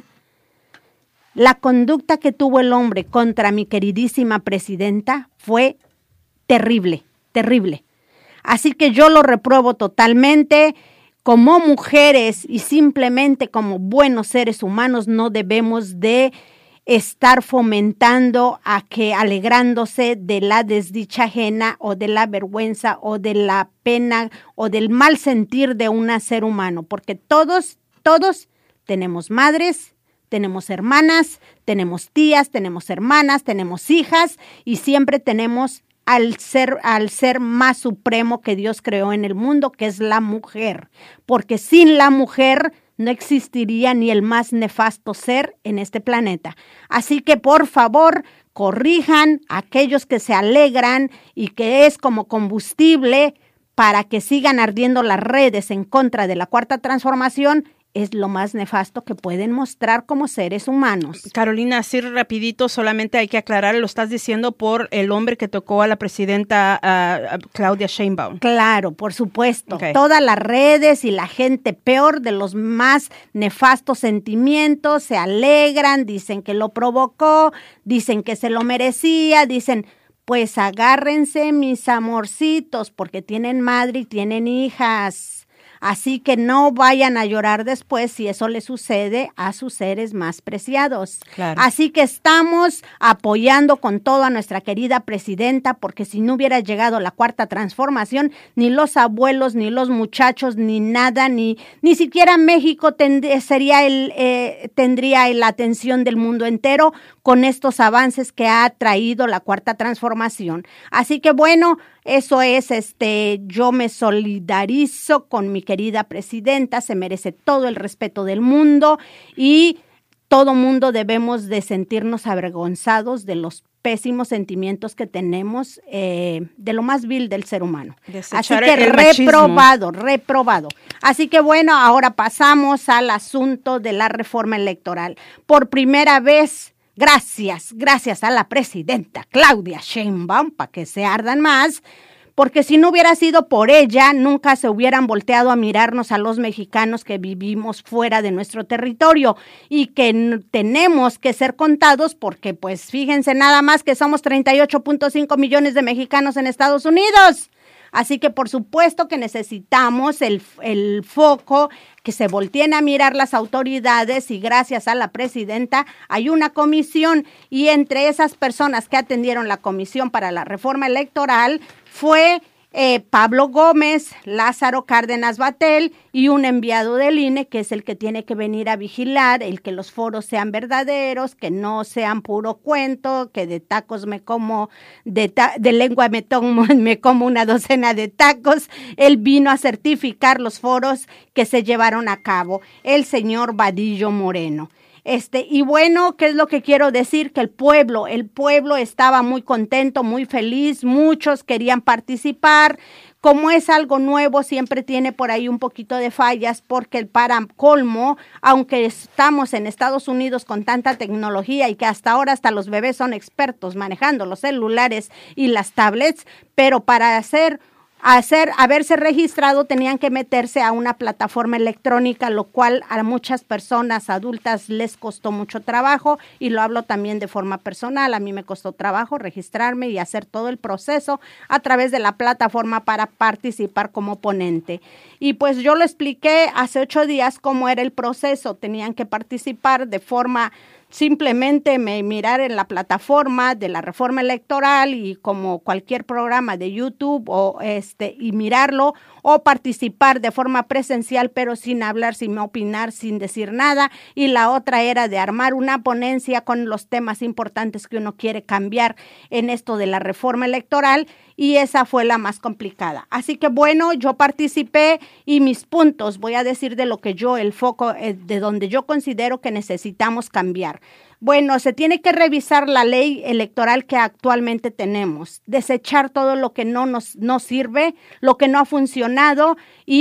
la conducta que tuvo el hombre contra mi queridísima presidenta fue terrible, terrible. Así que yo lo repruebo totalmente. Como mujeres y simplemente como buenos seres humanos no debemos de estar fomentando a que alegrándose de la desdicha ajena o de la vergüenza o de la pena o del mal sentir de un ser humano, porque todos, todos tenemos madres, tenemos hermanas, tenemos tías, tenemos hermanas, tenemos hijas y siempre tenemos al ser, al ser más supremo que Dios creó en el mundo, que es la mujer, porque sin la mujer no existiría ni el más nefasto ser en este planeta. Así que, por favor, corrijan a aquellos que se alegran y que es como combustible para que sigan ardiendo las redes en contra de la Cuarta Transformación. Es lo más nefasto que pueden mostrar como seres humanos. Carolina, así rapidito, solamente hay que aclarar, lo estás diciendo por el hombre que tocó a la presidenta uh, Claudia Sheinbaum. Claro, por supuesto. Okay. Todas las redes y la gente peor de los más nefastos sentimientos se alegran, dicen que lo provocó, dicen que se lo merecía, dicen, pues agárrense mis amorcitos porque tienen madre y tienen hijas. Así que no vayan a llorar después si eso le sucede a sus seres más preciados. Claro. Así que estamos apoyando con todo a nuestra querida presidenta, porque si no hubiera llegado la Cuarta Transformación, ni los abuelos, ni los muchachos, ni nada, ni ni siquiera México tend- sería el, eh, tendría la atención del mundo entero con estos avances que ha traído la Cuarta Transformación. Así que bueno, eso es, este, yo me solidarizo con mi querida presidenta, se merece todo el respeto del mundo y todo mundo debemos de sentirnos avergonzados de los pésimos sentimientos que tenemos, eh, de lo más vil del ser humano. Desechar Así que el reprobado, machismo. reprobado. Así que bueno, ahora pasamos al asunto de la reforma electoral. Por primera vez, Gracias, gracias a la presidenta Claudia Sheinbaum, para que se ardan más, porque si no hubiera sido por ella, nunca se hubieran volteado a mirarnos a los mexicanos que vivimos fuera de nuestro territorio y que n- tenemos que ser contados porque, pues, fíjense nada más que somos treinta y ocho punto cinco millones de mexicanos en Estados Unidos. Así que por supuesto que necesitamos el, el foco, que se volteen a mirar las autoridades y gracias a la presidenta hay una comisión y entre esas personas que atendieron la comisión para la reforma electoral fue eh, Pablo Gómez, Lázaro Cárdenas Batel y un enviado del I N E que es el que tiene que venir a vigilar el que los foros sean verdaderos, que no sean puro cuento, que de tacos me como, de, ta- de lengua me, tomo, me como una docena de tacos. Él vino a certificar los foros que se llevaron a cabo, el señor Vadillo Moreno. Este, y bueno, ¿qué es lo que quiero decir? Que el pueblo, el pueblo estaba muy contento, muy feliz, muchos querían participar. Como es algo nuevo, siempre tiene por ahí un poquito de fallas, porque el para colmo, aunque estamos en Estados Unidos con tanta tecnología y que hasta ahora hasta los bebés son expertos manejando los celulares y las tablets, pero para hacer hacer, haberse registrado tenían que meterse a una plataforma electrónica, lo cual a muchas personas adultas les costó mucho trabajo y lo hablo también de forma personal. A mí me costó trabajo registrarme y hacer todo el proceso a través de la plataforma para participar como ponente. Y pues yo lo expliqué hace ocho días cómo era el proceso. Tenían que participar de forma simplemente me mirar en la plataforma de la reforma electoral y como cualquier programa de YouTube o este y mirarlo o participar de forma presencial pero sin hablar, sin opinar, sin decir nada. Y la otra era de armar una ponencia con los temas importantes que uno quiere cambiar en esto de la reforma electoral y esa fue la más complicada. Así que bueno, yo participé y mis puntos, voy a decir de lo que yo, el foco, eh, de donde yo considero que necesitamos cambiar. Bueno, se tiene que revisar la ley electoral que actualmente tenemos, desechar todo lo que no nos no sirve, lo que no ha funcionado y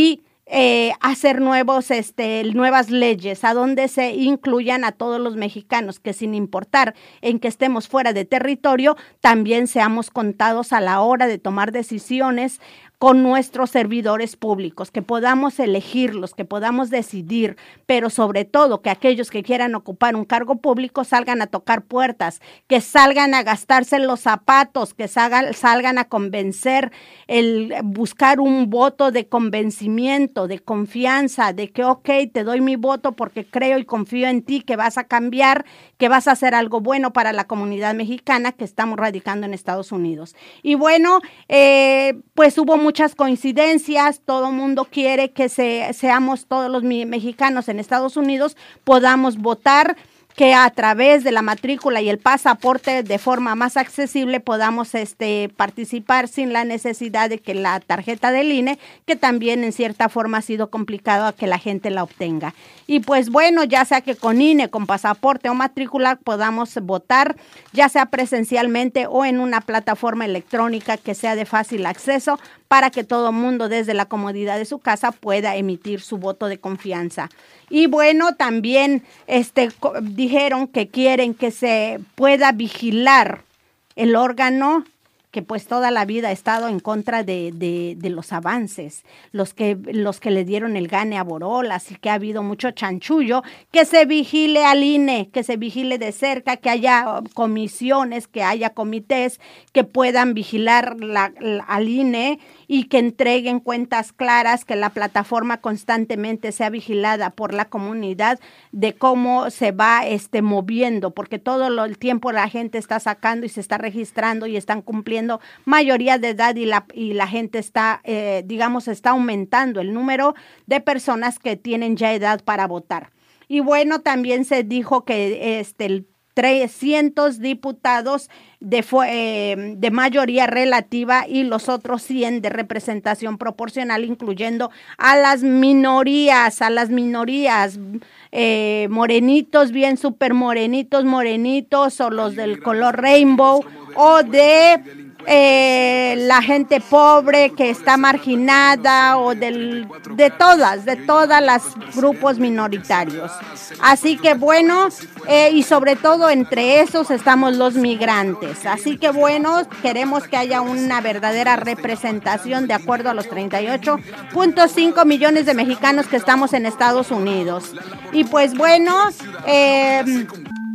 Eh, hacer nuevos, este, nuevas leyes, a donde se incluyan a todos los mexicanos, que sin importar en que estemos fuera de territorio, también seamos contados a la hora de tomar decisiones con nuestros servidores públicos, que podamos elegirlos, que podamos decidir, pero sobre todo que aquellos que quieran ocupar un cargo público salgan a tocar puertas, que salgan a gastarse los zapatos, que salgan, salgan a convencer, el buscar un voto de convencimiento, de confianza, de que ok, te doy mi voto porque creo y confío en ti, que vas a cambiar, que vas a hacer algo bueno para la comunidad mexicana que estamos radicando en Estados Unidos. Y bueno, eh, pues hubo muchas coincidencias, todo mundo quiere que se, seamos todos los mexicanos en Estados Unidos, podamos votar, que a través de la matrícula y el pasaporte de forma más accesible podamos este, participar sin la necesidad de que la tarjeta del I N E, que también en cierta forma ha sido complicado a que la gente la obtenga. Y pues bueno, ya sea que con I N E, con pasaporte o matrícula podamos votar, ya sea presencialmente o en una plataforma electrónica que sea de fácil acceso, para que todo mundo desde la comodidad de su casa pueda emitir su voto de confianza. Y bueno, también este, dijeron que quieren que se pueda vigilar el órgano que pues toda la vida ha estado en contra de, de, de los avances, los que, los que le dieron el gane a Borol, así que ha habido mucho chanchullo, que se vigile al I N E, que se vigile de cerca, que haya comisiones, que haya comités que puedan vigilar la, la, al I N E y que entreguen cuentas claras, que la plataforma constantemente sea vigilada por la comunidad de cómo se va este, moviendo, porque todo lo, el tiempo la gente está sacando y se está registrando y están cumpliendo mayoría de edad y la, y la gente está, eh, digamos, está aumentando el número de personas que tienen ya edad para votar. Y bueno, también se dijo que este, el trescientos diputados de, eh, de mayoría relativa y los otros cien de representación proporcional, incluyendo a las minorías, a las minorías, eh, morenitos, bien súper morenitos, morenitos, o los del color rainbow, o de eh, la gente pobre que está marginada, o del, de todas, de todas las grupos minoritarios. Así que bueno, eh, y sobre todo entre esos estamos los migrantes. Así que bueno, queremos que haya una verdadera representación de acuerdo a los treinta y ocho punto cinco millones de mexicanos que estamos en Estados Unidos. Y pues bueno, eh,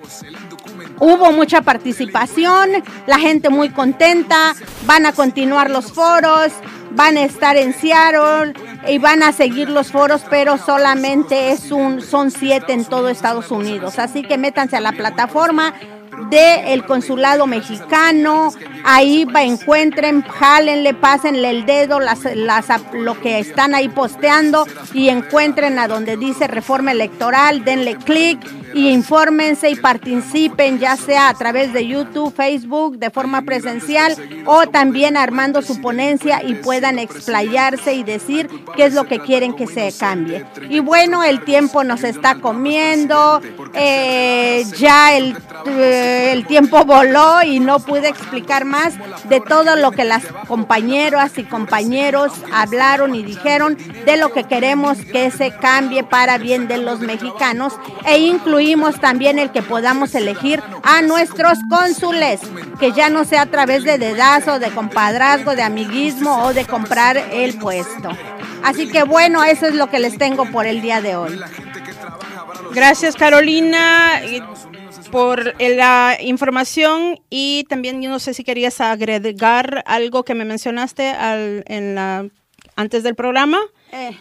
hubo mucha participación, la gente muy contenta, van a continuar los foros, van a estar en Seattle y van a seguir los foros, pero solamente es un, son siete en todo Estados Unidos. Así que métanse a la plataforma del consulado mexicano, ahí va, encuentren, jálenle, pásenle el dedo, las, las, lo que están ahí posteando y encuentren a donde dice reforma electoral, denle clic y infórmense y participen, ya sea a través de YouTube, Facebook, de forma presencial o también armando su ponencia y puedan explayarse y decir qué es lo que quieren que se cambie. Y bueno, el tiempo nos está comiendo, eh, ya el, eh, el tiempo voló y no pude explicar más de todo lo que las compañeras y compañeros hablaron y dijeron de lo que queremos que se cambie para bien de los mexicanos, e incluir también el que podamos elegir a nuestros cónsules, que ya no sea a través de dedazo, de compadrazgo, de amiguismo o de comprar el puesto. Así que bueno, eso es lo que les tengo por el día de hoy. Gracias, Carolina, por la información, y también yo no sé si querías agregar algo que me mencionaste al, en la, antes del programa. Eh,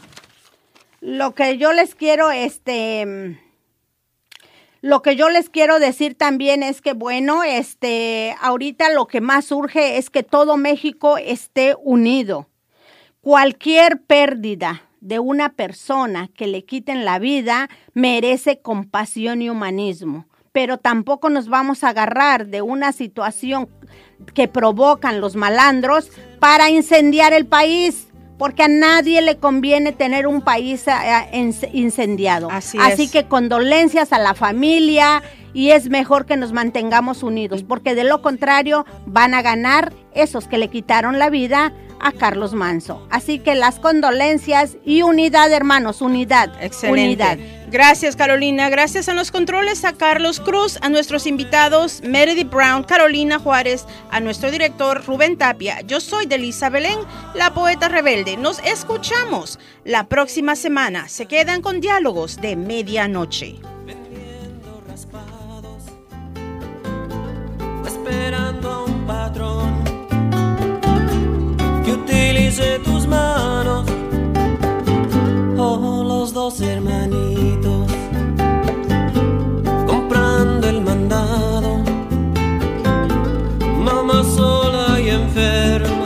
lo que yo les quiero, este... Lo que yo les quiero decir también es que, bueno, este, ahorita lo que más urge es que todo México esté unido. Cualquier pérdida de una persona que le quiten la vida merece compasión y humanismo, pero tampoco nos vamos a agarrar de una situación que provocan los malandros para incendiar el país, porque a nadie le conviene tener un país incendiado. Así, Así que condolencias a la familia y es mejor que nos mantengamos unidos, porque de lo contrario van a ganar esos que le quitaron la vida a Carlos Manzo. Así que las condolencias y unidad, hermanos, unidad. Excelente. Unidad. Gracias, Carolina. Gracias a los controles, a Carlos Cruz, a nuestros invitados, Meredith Brown, Carolina Juárez, a nuestro director, Rubén Tapia. Yo soy Delisa Belén, la poeta rebelde. Nos escuchamos la próxima semana. Se quedan con Diálogos de Medianoche. Esperando a un patrón que utilice tus manos, oh, los dos hermanitos comprando el mandado, mamá sola y enferma